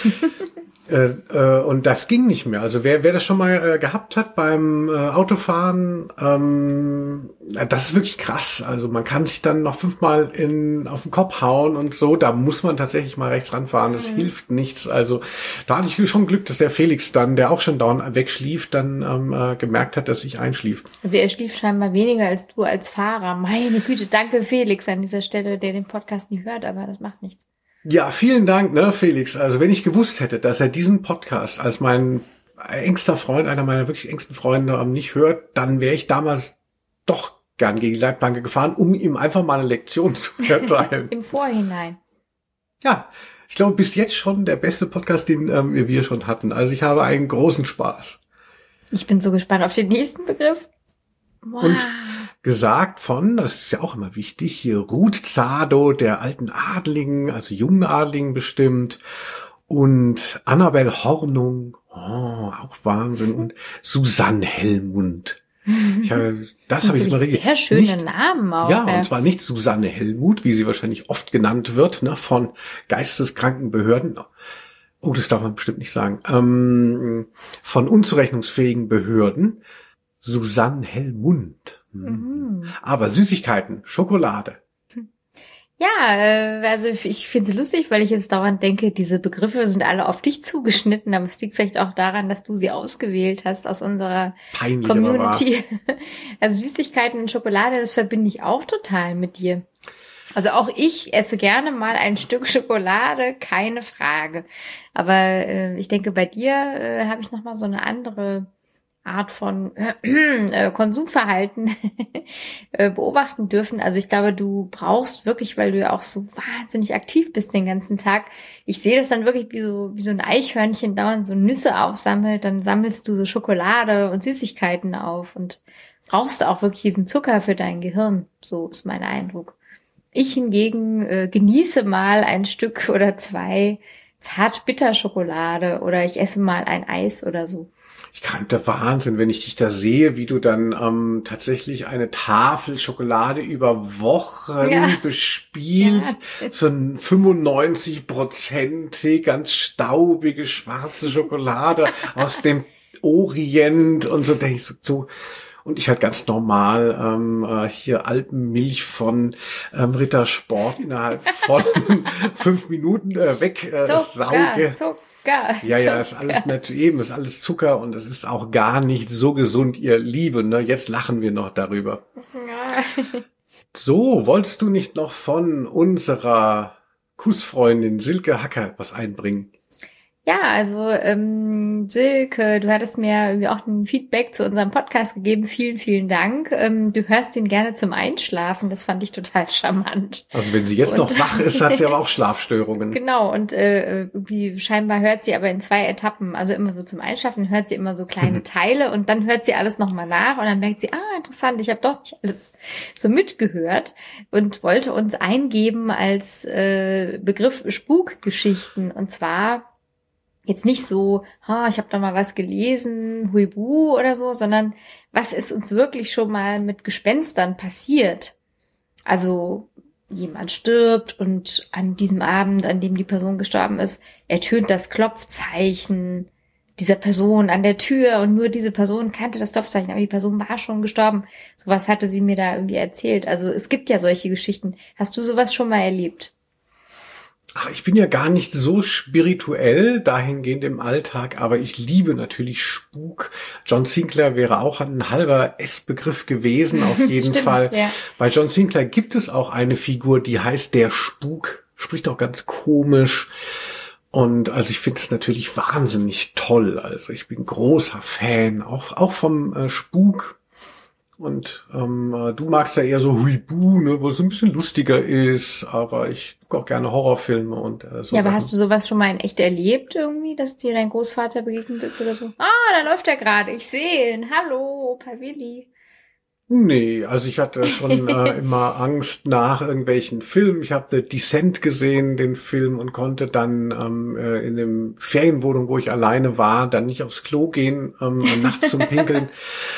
Und das ging nicht mehr. Also wer das schon mal gehabt hat beim Autofahren, das ist wirklich krass. Also man kann sich dann noch 5-mal auf den Kopf hauen und so. Da muss man tatsächlich mal rechts ranfahren. Das hilft nichts. Also da hatte ich schon Glück, dass der Felix dann, der auch schon dauernd wegschlief, dann gemerkt hat, dass ich einschlief. Also er schlief scheinbar weniger als du als Fahrer. Meine Güte, danke Felix an dieser Stelle, der den Podcast nie hört, aber das macht nichts. Ja, vielen Dank, Felix. Also wenn ich gewusst hätte, dass er diesen Podcast als meinen engster Freund, einer meiner wirklich engsten Freunde, nicht hört, dann wäre ich damals doch gern gegen die Leitplanke gefahren, um ihm einfach mal eine Lektion zu erteilen. Im Vorhinein. Ja, ich glaube, bis jetzt schon der beste Podcast, den wir schon hatten. Also ich habe einen großen Spaß. Ich bin so gespannt auf den nächsten Begriff. Wow. Und gesagt von, das ist ja auch immer wichtig, hier Ruth Zado, der alten Adligen, also jungen Adligen bestimmt, und Annabel Hornung, auch Wahnsinn, und Susanne Hellmund. Das habe ich mal sehr schöne Namen auch. Ja, und zwar nicht Susanne Hellmund, wie sie wahrscheinlich oft genannt wird, ne, von geisteskranken Behörden. Oh, das darf man bestimmt nicht sagen. Von unzurechnungsfähigen Behörden. Susanne Hellmund. Aber Süßigkeiten, Schokolade. Ja, also ich finde es lustig, weil ich jetzt dauernd denke, diese Begriffe sind alle auf dich zugeschnitten, aber es liegt vielleicht auch daran, dass du sie ausgewählt hast aus unserer Community. Also Süßigkeiten und Schokolade, das verbinde ich auch total mit dir. Also auch ich esse gerne mal ein Stück Schokolade, keine Frage. Aber ich denke, bei dir habe ich nochmal so eine andere Art von Konsumverhalten beobachten dürfen. Also ich glaube, du brauchst wirklich, weil du ja auch so wahnsinnig aktiv bist den ganzen Tag. Ich sehe das dann wirklich wie so ein Eichhörnchen dauernd so Nüsse aufsammelt, dann sammelst du so Schokolade und Süßigkeiten auf und brauchst auch wirklich diesen Zucker für dein Gehirn. So ist mein Eindruck. Ich hingegen genieße mal ein Stück oder zwei Zart-Bitter-Schokolade oder ich esse mal ein Eis oder so. Ich kannte Wahnsinn, wenn ich dich da sehe, wie du dann tatsächlich eine Tafel Schokolade über Wochen bespielst. Ja. So ein 95%ig, ganz staubige, schwarze Schokolade aus dem Orient und so. Denke ich so. Und ich halt ganz normal hier Alpenmilch von Rittersport innerhalb von 5 Minuten sauge. Zucker. Ja, ist alles nicht eben, ist alles Zucker und es ist auch gar nicht so gesund, ihr Lieben. Ne? Jetzt lachen wir noch darüber. Ja. So, wolltest du nicht noch von unserer Kussfreundin Silke Hacker was einbringen? Ja, also Silke, du hattest mir irgendwie auch ein Feedback zu unserem Podcast gegeben. Vielen, vielen Dank. Du hörst ihn gerne zum Einschlafen. Das fand ich total charmant. Also wenn sie jetzt noch wach ist, hat sie aber auch Schlafstörungen. Genau, und irgendwie scheinbar hört sie aber in 2 Etappen. Also immer so zum Einschlafen hört sie immer so kleine Teile und dann hört sie alles nochmal nach und dann merkt sie, interessant, ich habe doch nicht alles so mitgehört und wollte uns eingeben als Begriff Spukgeschichten. Und zwar jetzt nicht so, ich habe da mal was gelesen, huibu oder so, sondern was ist uns wirklich schon mal mit Gespenstern passiert? Also jemand stirbt und an diesem Abend, an dem die Person gestorben ist, ertönt das Klopfzeichen dieser Person an der Tür und nur diese Person kannte das Klopfzeichen, aber die Person war schon gestorben. Sowas hatte sie mir da irgendwie erzählt. Also es gibt ja solche Geschichten. Hast du sowas schon mal erlebt? Ach, ich bin ja gar nicht so spirituell dahingehend im Alltag, aber ich liebe natürlich Spuk. John Sinclair wäre auch ein halber S-Begriff gewesen, auf jeden Fall. Ja. Bei John Sinclair gibt es auch eine Figur, die heißt der Spuk, spricht auch ganz komisch. Und also ich finde es natürlich wahnsinnig toll. Also ich bin großer Fan, auch vom Spuk. Und du magst ja eher so Huibu, ne, wo es ein bisschen lustiger ist, aber ich gucke auch gerne Horrorfilme und so. Ja, aber hast du sowas schon mal in echt erlebt irgendwie, dass dir dein Großvater begegnet ist oder so? Da läuft er gerade, ich sehe ihn. Hallo, Opa Willi. Nee, also ich hatte schon immer Angst nach irgendwelchen Filmen. Ich habe The Descent gesehen, den Film, und konnte dann in dem Ferienwohnung, wo ich alleine war, dann nicht aufs Klo gehen, nachts zum Pinkeln.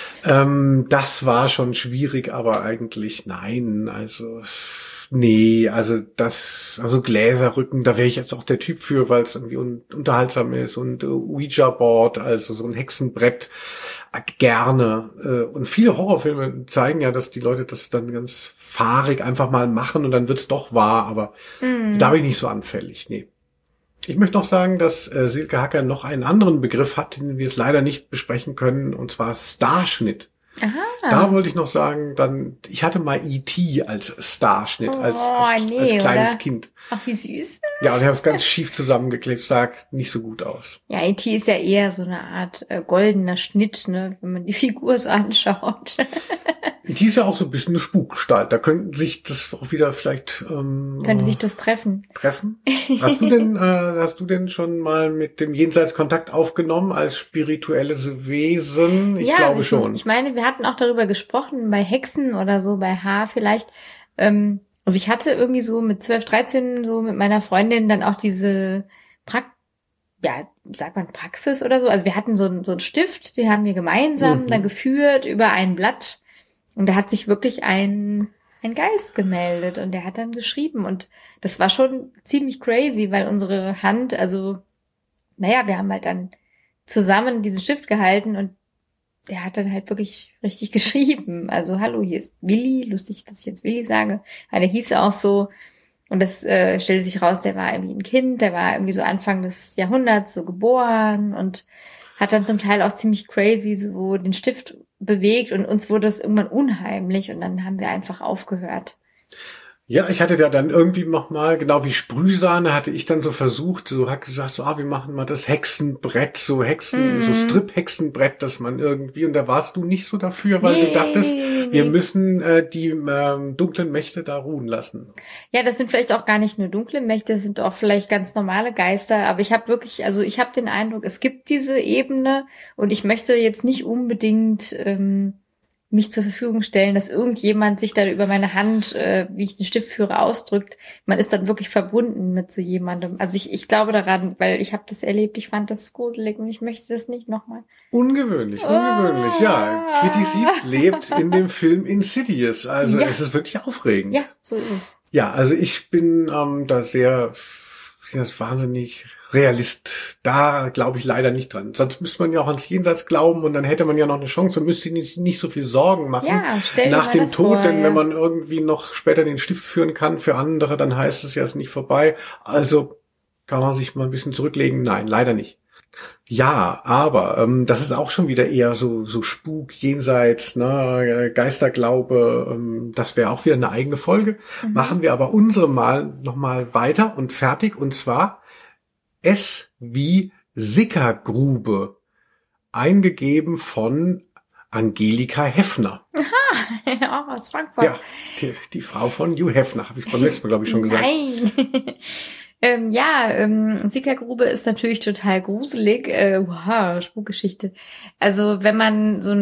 Das war schon schwierig, aber eigentlich nein, also Gläserrücken, da wäre ich jetzt auch der Typ für, weil es irgendwie unterhaltsam ist, und Ouija-Board, also so ein Hexenbrett, gerne. Und viele Horrorfilme zeigen ja, dass die Leute das dann ganz fahrig einfach mal machen und dann wird's doch wahr, aber da bin ich nicht so anfällig, nee. Ich möchte noch sagen, dass Silke Hacker noch einen anderen Begriff hat, den wir es leider nicht besprechen können, und zwar Starschnitt. Aha. Da wollte ich noch sagen, ich hatte mal E.T. als Starschnitt, als kleines Kind. Ach, wie süß. Ja, und ich habe es ganz schief zusammengeklebt, sah nicht so gut aus. Ja, E.T. ist ja eher so eine Art goldener Schnitt, ne, wenn man die Figur so anschaut. E.T. ist ja auch so ein bisschen eine Spukgestalt. Da könnten sich das auch wieder vielleicht Könnte sich das treffen. Hast du denn schon mal mit dem Jenseits Kontakt aufgenommen als spirituelles Wesen? Ich glaube also schon. Ich meine, wir hatten auch darüber gesprochen, bei Hexen oder so, bei H vielleicht. Also ich hatte irgendwie so mit 12, 13 so mit meiner Freundin dann auch diese sagt man Praxis oder so. Also wir hatten so einen Stift, den haben wir gemeinsam dann geführt über ein Blatt. Und da hat sich wirklich ein Geist gemeldet und der hat dann geschrieben. Und das war schon ziemlich crazy, weil unsere Hand, also, wir haben halt dann zusammen diesen Stift gehalten und der hat dann halt wirklich richtig geschrieben. Also, hallo, hier ist Willi. Lustig, dass ich jetzt Willi sage. Aber der hieß auch so. Und das stellte sich raus, der war irgendwie ein Kind, der war irgendwie so Anfang des Jahrhunderts so geboren und hat dann zum Teil auch ziemlich crazy so den Stift bewegt und uns wurde das irgendwann unheimlich und dann haben wir einfach aufgehört. Ja, ich hatte da dann irgendwie noch mal, genau wie Sprühsahne, hatte ich dann so versucht, hat gesagt, wir machen mal das Hexenbrett, so Strip-Hexenbrett, dass man irgendwie, und da warst du nicht so dafür, weil du dachtest, wir müssen die dunklen Mächte da ruhen lassen. Ja, das sind vielleicht auch gar nicht nur dunkle Mächte, das sind auch vielleicht ganz normale Geister, aber ich habe den Eindruck, es gibt diese Ebene und ich möchte jetzt nicht unbedingt mich zur Verfügung stellen, dass irgendjemand sich dann über meine Hand, wie ich den Stift führe, ausdrückt. Man ist dann wirklich verbunden mit so jemandem. Also ich glaube daran, weil ich habe das erlebt, ich fand das gruselig und ich möchte das nicht nochmal. Ungewöhnlich. Ja, Kitty Seeds lebt in dem Film Insidious. Also es ist wirklich aufregend. Ja, so ist es. Ja, also ich bin da sehr wahnsinnig Realist. Da glaube ich leider nicht dran. Sonst müsste man ja auch ans Jenseits glauben und dann hätte man ja noch eine Chance und müsste nicht so viel Sorgen machen nach dem Tod. Denn wenn man irgendwie noch später den Stift führen kann für andere, dann heißt es ja, es ist nicht vorbei. Also kann man sich mal ein bisschen zurücklegen. Nein, leider nicht. Ja, aber das ist auch schon wieder eher so Spuk, Jenseits, ne, Geisterglaube. Das wäre auch wieder eine eigene Folge. Machen wir aber unsere mal nochmal weiter und fertig. Und zwar S wie Sickergrube, eingegeben von Angelika Heffner. Aha, aus Frankfurt. Ja, die Frau von Hugh Hefner, habe ich beim letzten Mal, glaube ich, schon gesagt. Nein. Sickergrube ist natürlich total gruselig. Wow, Spukgeschichte. Also wenn man so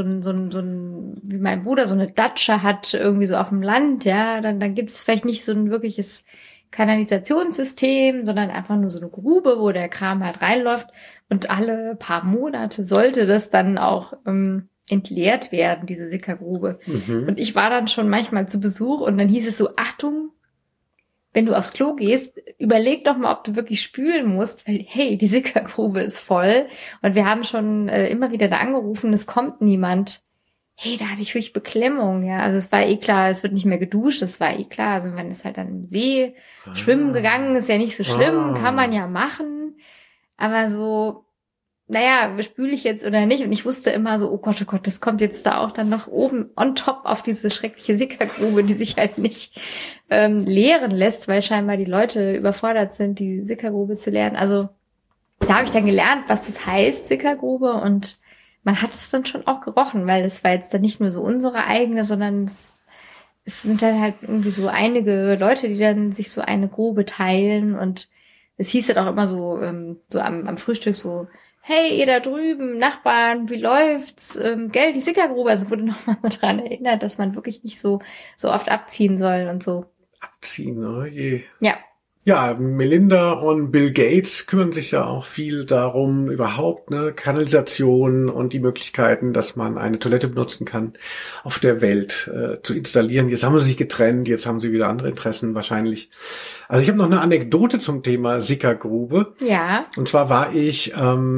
ein, wie mein Bruder, so eine Datscha hat, irgendwie so auf dem Land, ja, dann gibt es vielleicht nicht so ein wirkliches Kanalisationssystem, sondern einfach nur so eine Grube, wo der Kram halt reinläuft und alle paar Monate sollte das dann auch entleert werden, diese Sickergrube. Und ich war dann schon manchmal zu Besuch und dann hieß es so, Achtung, wenn du aufs Klo gehst, überleg doch mal, ob du wirklich spülen musst, weil, hey, die Sickergrube ist voll und wir haben schon immer wieder da angerufen, es kommt niemand. Hey, da hatte ich wirklich Beklemmung, ja. Also es war eh klar, es wird nicht mehr geduscht, das war eh klar. Also man ist halt dann im See schwimmen gegangen, ist ja nicht so schlimm, kann man ja machen. Aber so, spüle ich jetzt oder nicht? Und ich wusste immer so, oh Gott, das kommt jetzt da auch dann noch oben on top auf diese schreckliche Sickergrube, die sich halt nicht leeren lässt, weil scheinbar die Leute überfordert sind, die Sickergrube zu leeren. Also da habe ich dann gelernt, was das heißt, Sickergrube, und man hat es dann schon auch gerochen, weil das war jetzt dann nicht nur so unsere eigene, sondern es sind dann halt irgendwie so einige Leute, die dann sich so eine Grube teilen, und es hieß dann auch immer so am Frühstück so, hey, ihr da drüben, Nachbarn, wie läuft's? Gell, die Sickergrube. Also wurde nochmal dran erinnert, dass man wirklich nicht so oft abziehen soll und so. Abziehen, ne? Je. Ja. Ja, Melinda und Bill Gates kümmern sich ja auch viel darum, überhaupt, ne, Kanalisation und die Möglichkeiten, dass man eine Toilette benutzen kann, auf der Welt zu installieren. Jetzt haben sie sich getrennt, jetzt haben sie wieder andere Interessen wahrscheinlich. Also ich habe noch eine Anekdote zum Thema Sickergrube. Ja. Und zwar war ich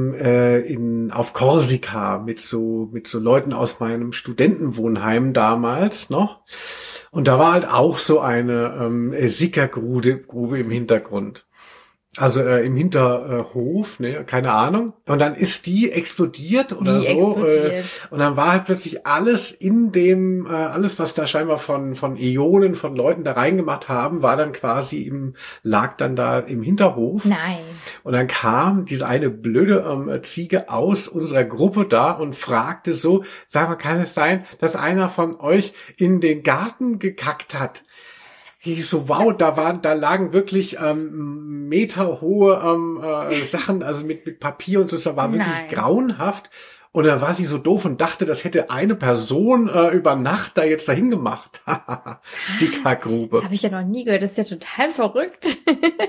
auf Korsika mit so Leuten aus meinem Studentenwohnheim damals noch. Und da war halt auch so eine Sickergrube im Hintergrund. Also im Hinterhof, ne, keine Ahnung. Und dann ist die explodiert oder so. Und dann war halt plötzlich alles in dem, alles, was da scheinbar von Äonen, von Leuten da reingemacht haben, war dann quasi lag dann da im Hinterhof. Nein. Und dann kam diese eine blöde Ziege aus unserer Gruppe da und fragte so, sag mal, kann es sein, dass einer von euch in den Garten gekackt hat? Ich so, wow, da lagen wirklich meterhohe Sachen, also mit Papier und so, das war wirklich grauenhaft. Und dann war sie so doof und dachte, das hätte eine Person über Nacht da jetzt dahin gemacht. Sika-Grube. Das habe ich ja noch nie gehört, das ist ja total verrückt.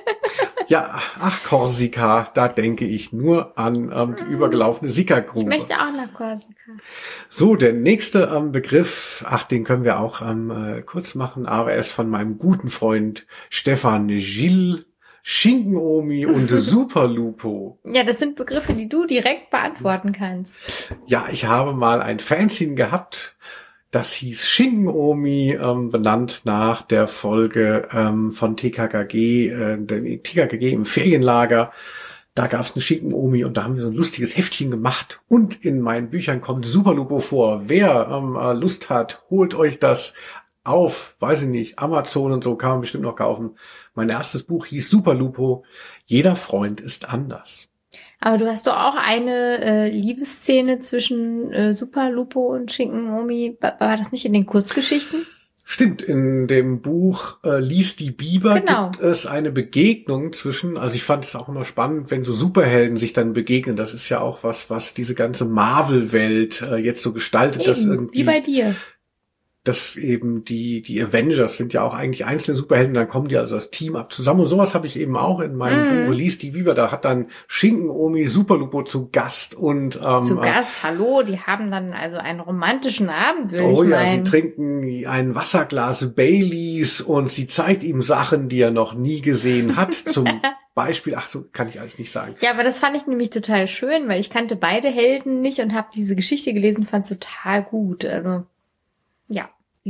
Ja, ach Korsika, da denke ich nur an die übergelaufene Sika-Grube. Ich möchte auch nach Korsika. So, der nächste Begriff, den können wir auch kurz machen, aber er ist von meinem guten Freund Stefan Gilles. Schinkenomi und Superlupo. Ja, das sind Begriffe, die du direkt beantworten kannst. Ja, ich habe mal ein Fanzine gehabt, das hieß Schinkenomi, benannt nach der Folge von TKKG, der TKKG im Ferienlager. Da gab es eine Schinkenomi und da haben wir so ein lustiges Heftchen gemacht. Und in meinen Büchern kommt Superlupo vor. Wer Lust hat, holt euch das auf, weiß ich nicht, Amazon und so, kann man bestimmt noch kaufen. Mein erstes Buch hieß Superlupo. Jeder Freund ist anders. Aber du hast doch auch eine Liebesszene zwischen Superlupo und Schinkenomi. War das nicht in den Kurzgeschichten? Stimmt, in dem Buch Lies die Biber gibt es eine Begegnung zwischen, also ich fand es auch immer spannend, wenn so Superhelden sich dann begegnen. Das ist ja auch was diese ganze Marvel-Welt jetzt so gestaltet. Eben, dass irgendwie, wie bei dir. Dass eben die Avengers sind ja auch eigentlich einzelne Superhelden, dann kommen die also das Team ab zusammen. Und sowas habe ich eben auch in meinem Buch Lies die Biber. Da hat dann Schinkenomi Superlupo zu Gast und zu Gast, hallo, die haben dann also einen romantischen Abend, will ich meinen. Oh ja, sie trinken ein Wasserglas Baileys und sie zeigt ihm Sachen, die er noch nie gesehen hat. Zum Beispiel, ach so, kann ich alles nicht sagen. Ja, aber das fand ich nämlich total schön, weil ich kannte beide Helden nicht und habe diese Geschichte gelesen, fand es total gut. Also ja.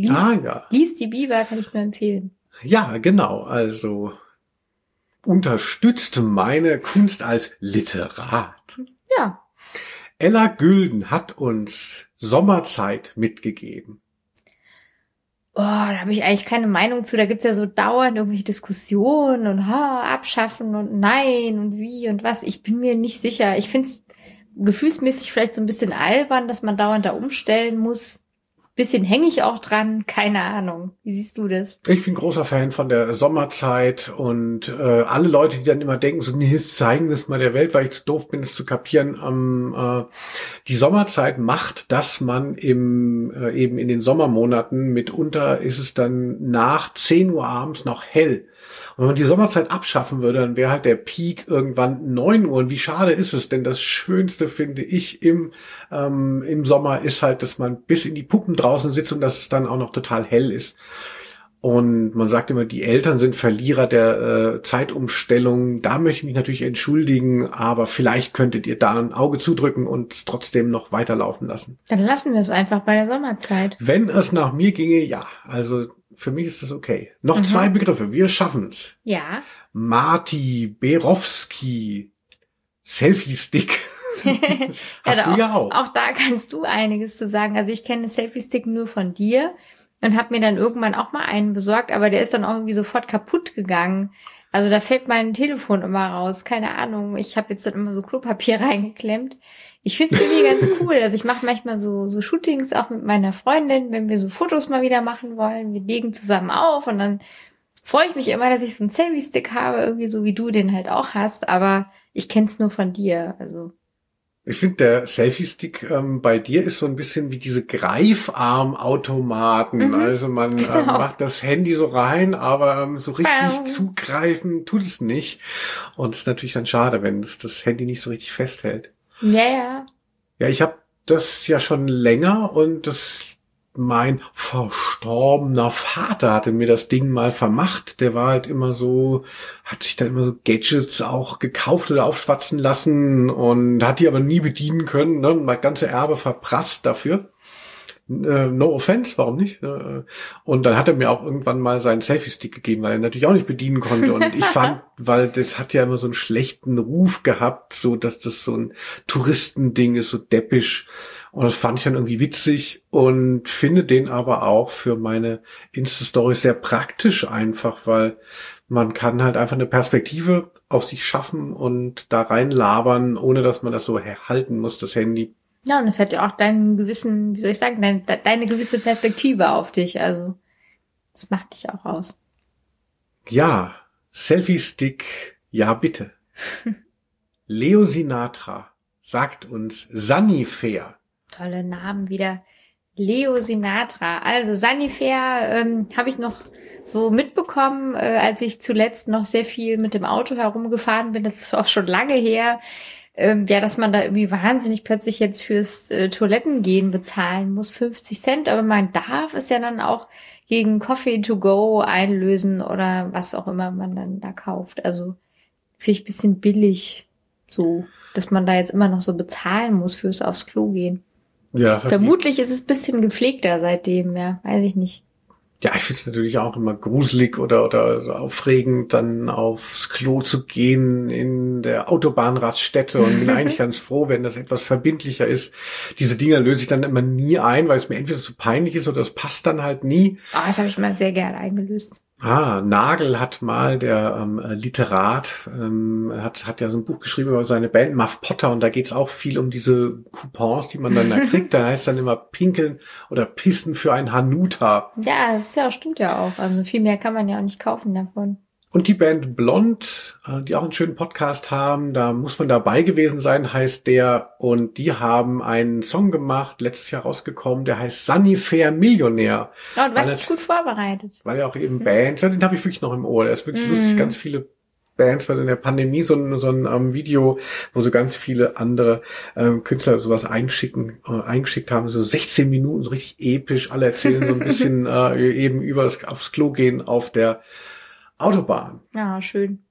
Lies die Biber, kann ich nur empfehlen. Ja, genau. Also unterstützt meine Kunst als Literat. Ja. Ella Gülden hat uns Sommerzeit mitgegeben. Oh, da habe ich eigentlich keine Meinung zu. Da gibt's ja so dauernd irgendwelche Diskussionen und abschaffen und nein und wie und was. Ich bin mir nicht sicher. Ich finde es gefühlsmäßig vielleicht so ein bisschen albern, dass man dauernd da umstellen muss. Bisschen hänge ich auch dran, keine Ahnung. Wie siehst du das? Ich bin großer Fan von der Sommerzeit und alle Leute, die dann immer denken, so, nee, jetzt zeigen wir es mal der Welt, weil ich zu doof bin, es zu kapieren. Die Sommerzeit macht, dass man eben in den Sommermonaten mitunter ist es dann nach 10 Uhr abends noch hell. Und wenn man die Sommerzeit abschaffen würde, dann wäre halt der Peak irgendwann 9 Uhr. Und wie schade ist es, denn das Schönste, finde ich, im Sommer ist halt, dass man bis in die Puppen draußen sitzt und dass es dann auch noch total hell ist. Und man sagt immer, die Eltern sind Verlierer der Zeitumstellung. Da möchte ich mich natürlich entschuldigen, aber vielleicht könntet ihr da ein Auge zudrücken und es trotzdem noch weiterlaufen lassen. Dann lassen wir es einfach bei der Sommerzeit. Wenn es nach mir ginge, ja. Also für mich ist das okay. Noch 2 Begriffe, wir schaffen's. Ja. Marty Berowski, Selfie-Stick. Hast du ja auch. Auch da kannst du einiges zu sagen. Also ich kenne Selfie-Stick nur von dir und habe mir dann irgendwann auch mal einen besorgt, aber der ist dann auch irgendwie sofort kaputt gegangen. Also da fällt mein Telefon immer raus, keine Ahnung. Ich habe jetzt dann immer so Klopapier reingeklemmt. Ich finde es irgendwie ganz cool. Also ich mache manchmal so Shootings auch mit meiner Freundin, wenn wir so Fotos mal wieder machen wollen. Wir legen zusammen auf und dann freue ich mich immer, dass ich so einen Selfie-Stick habe, irgendwie so wie du den halt auch hast. Aber ich kenn's nur von dir, also. Ich finde, der Selfie-Stick bei dir ist so ein bisschen wie diese Greifarmautomaten. Also man macht das Handy so rein, aber so richtig zugreifen tut es nicht. Und es ist natürlich dann schade, wenn es das Handy nicht so richtig festhält. Ja. Ja, ich habe das ja schon länger und mein verstorbener Vater hatte mir das Ding mal vermacht. Der war halt immer so, hat sich dann immer so Gadgets auch gekauft oder aufschwatzen lassen und hat die aber nie bedienen können, ne? Mein ganze Erbe verprasst dafür. No offense, warum nicht? Und dann hat er mir auch irgendwann mal seinen Selfie-Stick gegeben, weil er natürlich auch nicht bedienen konnte. Und ich fand, weil das hat ja immer so einen schlechten Ruf gehabt, so dass das so ein Touristending ist, so deppisch. Und das fand ich dann irgendwie witzig und finde den aber auch für meine Insta-Stories sehr praktisch einfach, weil man kann halt einfach eine Perspektive auf sich schaffen und da reinlabern, ohne dass man das so halten muss, das Handy. Ja, und es hat ja auch deinen gewissen, wie soll ich sagen, deine gewisse Perspektive auf dich. Also, das macht dich auch aus. Ja, Selfie-Stick, ja bitte. Leo Sinatra sagt uns Sanifair. Tolle Namen wieder. Leo Sinatra. Also Sanifair habe ich noch so mitbekommen, als ich zuletzt noch sehr viel mit dem Auto herumgefahren bin. Das ist auch schon lange her. Ja, dass man da irgendwie wahnsinnig plötzlich jetzt fürs Toilettengehen bezahlen muss, 50 Cent, aber man darf es ja dann auch gegen Coffee to go einlösen oder was auch immer man dann da kauft. Also finde ich ein bisschen billig, so, dass man da jetzt immer noch so bezahlen muss fürs aufs Klo gehen. Ja, vermutlich ist es ein bisschen gepflegter seitdem, ja, weiß ich nicht. Ja, ich finde es natürlich auch immer gruselig oder aufregend, dann aufs Klo zu gehen in der Autobahnraststätte und bin eigentlich ganz froh, wenn das etwas verbindlicher ist. Diese Dinger löse ich dann immer nie ein, weil es mir entweder zu peinlich ist oder es passt dann halt nie. Oh, das habe ich mal sehr gerne eingelöst. Nagel hat mal, der Literat, hat ja so ein Buch geschrieben über seine Band Muff Potter und da geht's auch viel um diese Coupons, die man dann da kriegt. Da heißt dann immer pinkeln oder pissen für ein Hanuta. Ja, das ist ja, stimmt ja auch. Also viel mehr kann man ja auch nicht kaufen davon. Und die Band Blond, die auch einen schönen Podcast haben, da muss man dabei gewesen sein, heißt der. Und die haben einen Song gemacht, letztes Jahr rausgekommen, der heißt Sanifair Millionär. Oh, du warst dich gut vorbereitet. Weil ja auch eben Bands, den habe ich wirklich noch im Ohr. Der ist wirklich lustig, ganz viele Bands, weil in der Pandemie so ein Video, wo so ganz viele andere Künstler sowas eingeschickt haben, so 16 Minuten, so richtig episch, alle erzählen so ein bisschen eben über aufs Klo gehen auf der Autobahn. Ja, schön.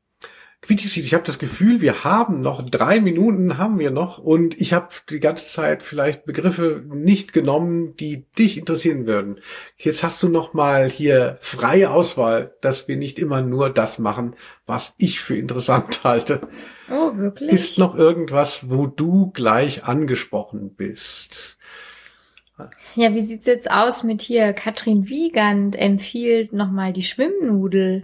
Ich habe das Gefühl, wir haben noch 3 Minuten, haben wir noch, und ich habe die ganze Zeit vielleicht Begriffe nicht genommen, die dich interessieren würden. Jetzt hast du noch mal hier freie Auswahl, dass wir nicht immer nur das machen, was ich für interessant halte. Oh, wirklich? Ist noch irgendwas, wo du gleich angesprochen bist? Ja, wie sieht's jetzt aus mit hier? Katrin Wiegand empfiehlt noch mal die Schwimmnudel.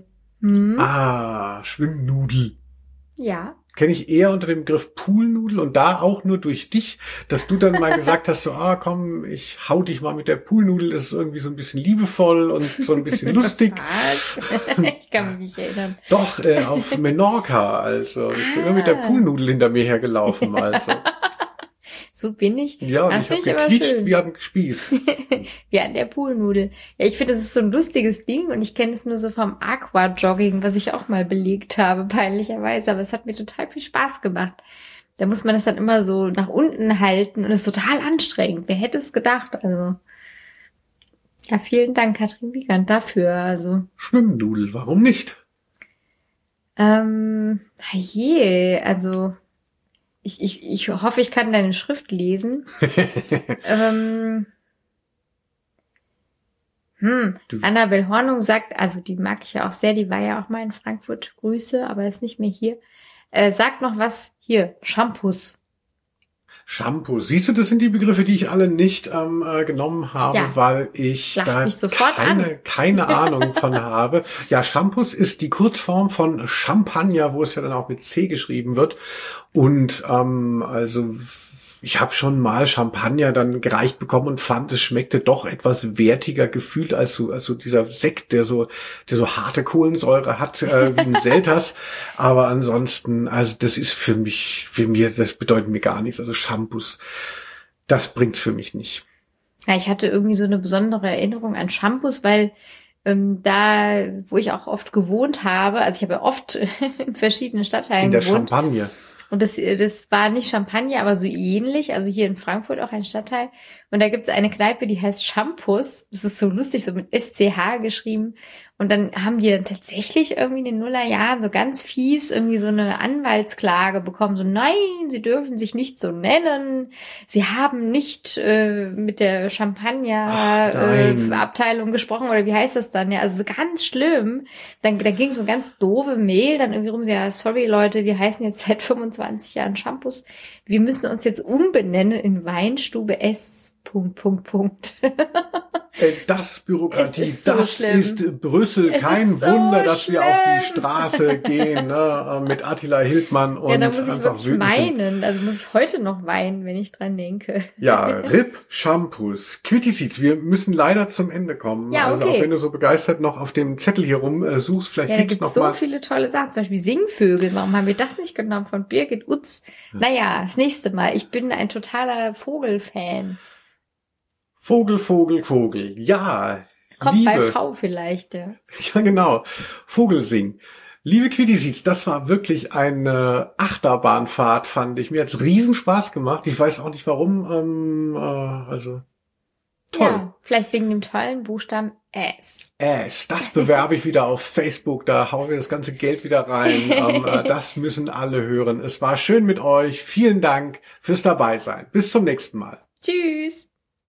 Schwimmnudel. Ja. Kenne ich eher unter dem Begriff Poolnudel und da auch nur durch dich, dass du dann mal gesagt hast, so, komm, ich hau dich mal mit der Poolnudel, das ist irgendwie so ein bisschen liebevoll und so ein bisschen lustig. Ich kann mich nicht erinnern. Doch, auf Menorca, also. Ich bin immer mit der Poolnudel hinter mir hergelaufen, also. So bin ich. Ja, und das ich habe gequietscht wie am Spieß. Wie an der Poolnudel. Ja, ich finde, das ist so ein lustiges Ding und ich kenne es nur so vom Aquajogging, was ich auch mal belegt habe, peinlicherweise. Aber es hat mir total viel Spaß gemacht. Da muss man das dann immer so nach unten halten und es ist total anstrengend. Wer hätte es gedacht? Also, ja, vielen Dank, Katrin Wiegand, dafür. Also Schwimmnudel, warum nicht? Also ich hoffe, ich kann deine Schrift lesen. Annabel Hornung sagt, also die mag ich ja auch sehr, die war ja auch mal in Frankfurt, Grüße, aber ist nicht mehr hier. Sagt noch was hier, Shampoos. Shampoo. Siehst du, das sind die Begriffe, die ich alle nicht genommen habe, ja, weil ich da keine Ahnung von habe. Ja, Shampoos ist die Kurzform von Champagner, wo es ja dann auch mit C geschrieben wird. Und also ich habe schon mal Champagner dann gereicht bekommen und fand, es schmeckte doch etwas wertiger gefühlt als so dieser Sekt, der so harte Kohlensäure hat wie ein Selters. Aber ansonsten, also das ist für mir, das bedeutet mir gar nichts. Also Shampoos, das bringt's für mich nicht. Ja, ich hatte irgendwie so eine besondere Erinnerung an Shampoos, weil da, wo ich auch oft gewohnt habe, also ich habe ja oft in verschiedenen Stadtteilen gewohnt. In der Champagne. Und das war nicht Champagner, aber so ähnlich. Also hier in Frankfurt auch ein Stadtteil. Und da gibt es eine Kneipe, die heißt Shampoos. Das ist so lustig, so mit SCH geschrieben. Und dann haben die dann tatsächlich irgendwie in den Nullerjahren so ganz fies irgendwie so eine Anwaltsklage bekommen. So, nein, sie dürfen sich nicht so nennen. Sie haben nicht mit der Champagner-Abteilung gesprochen. Oder wie heißt das dann? Ja, also so ganz schlimm. Da ging so eine ganz doofe Mail dann irgendwie rum. Ja, sorry Leute, wir heißen jetzt seit 25 Jahren Shampoos. Wir müssen uns jetzt umbenennen in Weinstube S. Das Bürokratie, ist so das schlimm. ist Brüssel. Kein so Wunder, dass wir auf die schlimm. Straße gehen, ne, mit Attila Hildmann und Ja, da muss ich einfach wirklich wütend sind. weinen. Also muss ich heute noch weinen, wenn ich dran denke. Ja, RIP Shampoos. Quitty-Seeds, wir müssen leider zum Ende kommen. Ja, Also okay. auch wenn du so begeistert noch auf dem Zettel hier rumsuchst, vielleicht Ja, da gibt's gibt's noch so mal. viele tolle Sachen. Zum Beispiel Singvögel. Warum haben wir das nicht genommen von Birgit Utz? Naja, das nächste Mal. Ich bin ein totaler Vogelfan. Vogel, Vogel, Vogel. Ja, Kommt bei Liebe. V vielleicht, ja. Ja, genau. Vogelsing. Liebe Quitty-Seeds, das war wirklich eine Achterbahnfahrt, fand ich. Mir hat's riesen Spaß gemacht. Ich weiß auch nicht warum. Also toll. Ja, vielleicht wegen dem tollen Buchstaben S. Das bewerbe ich wieder auf Facebook. Da hauen wir das ganze Geld wieder rein. Das müssen alle hören. Es war schön mit euch. Vielen Dank fürs Dabeisein. Bis zum nächsten Mal. Tschüss.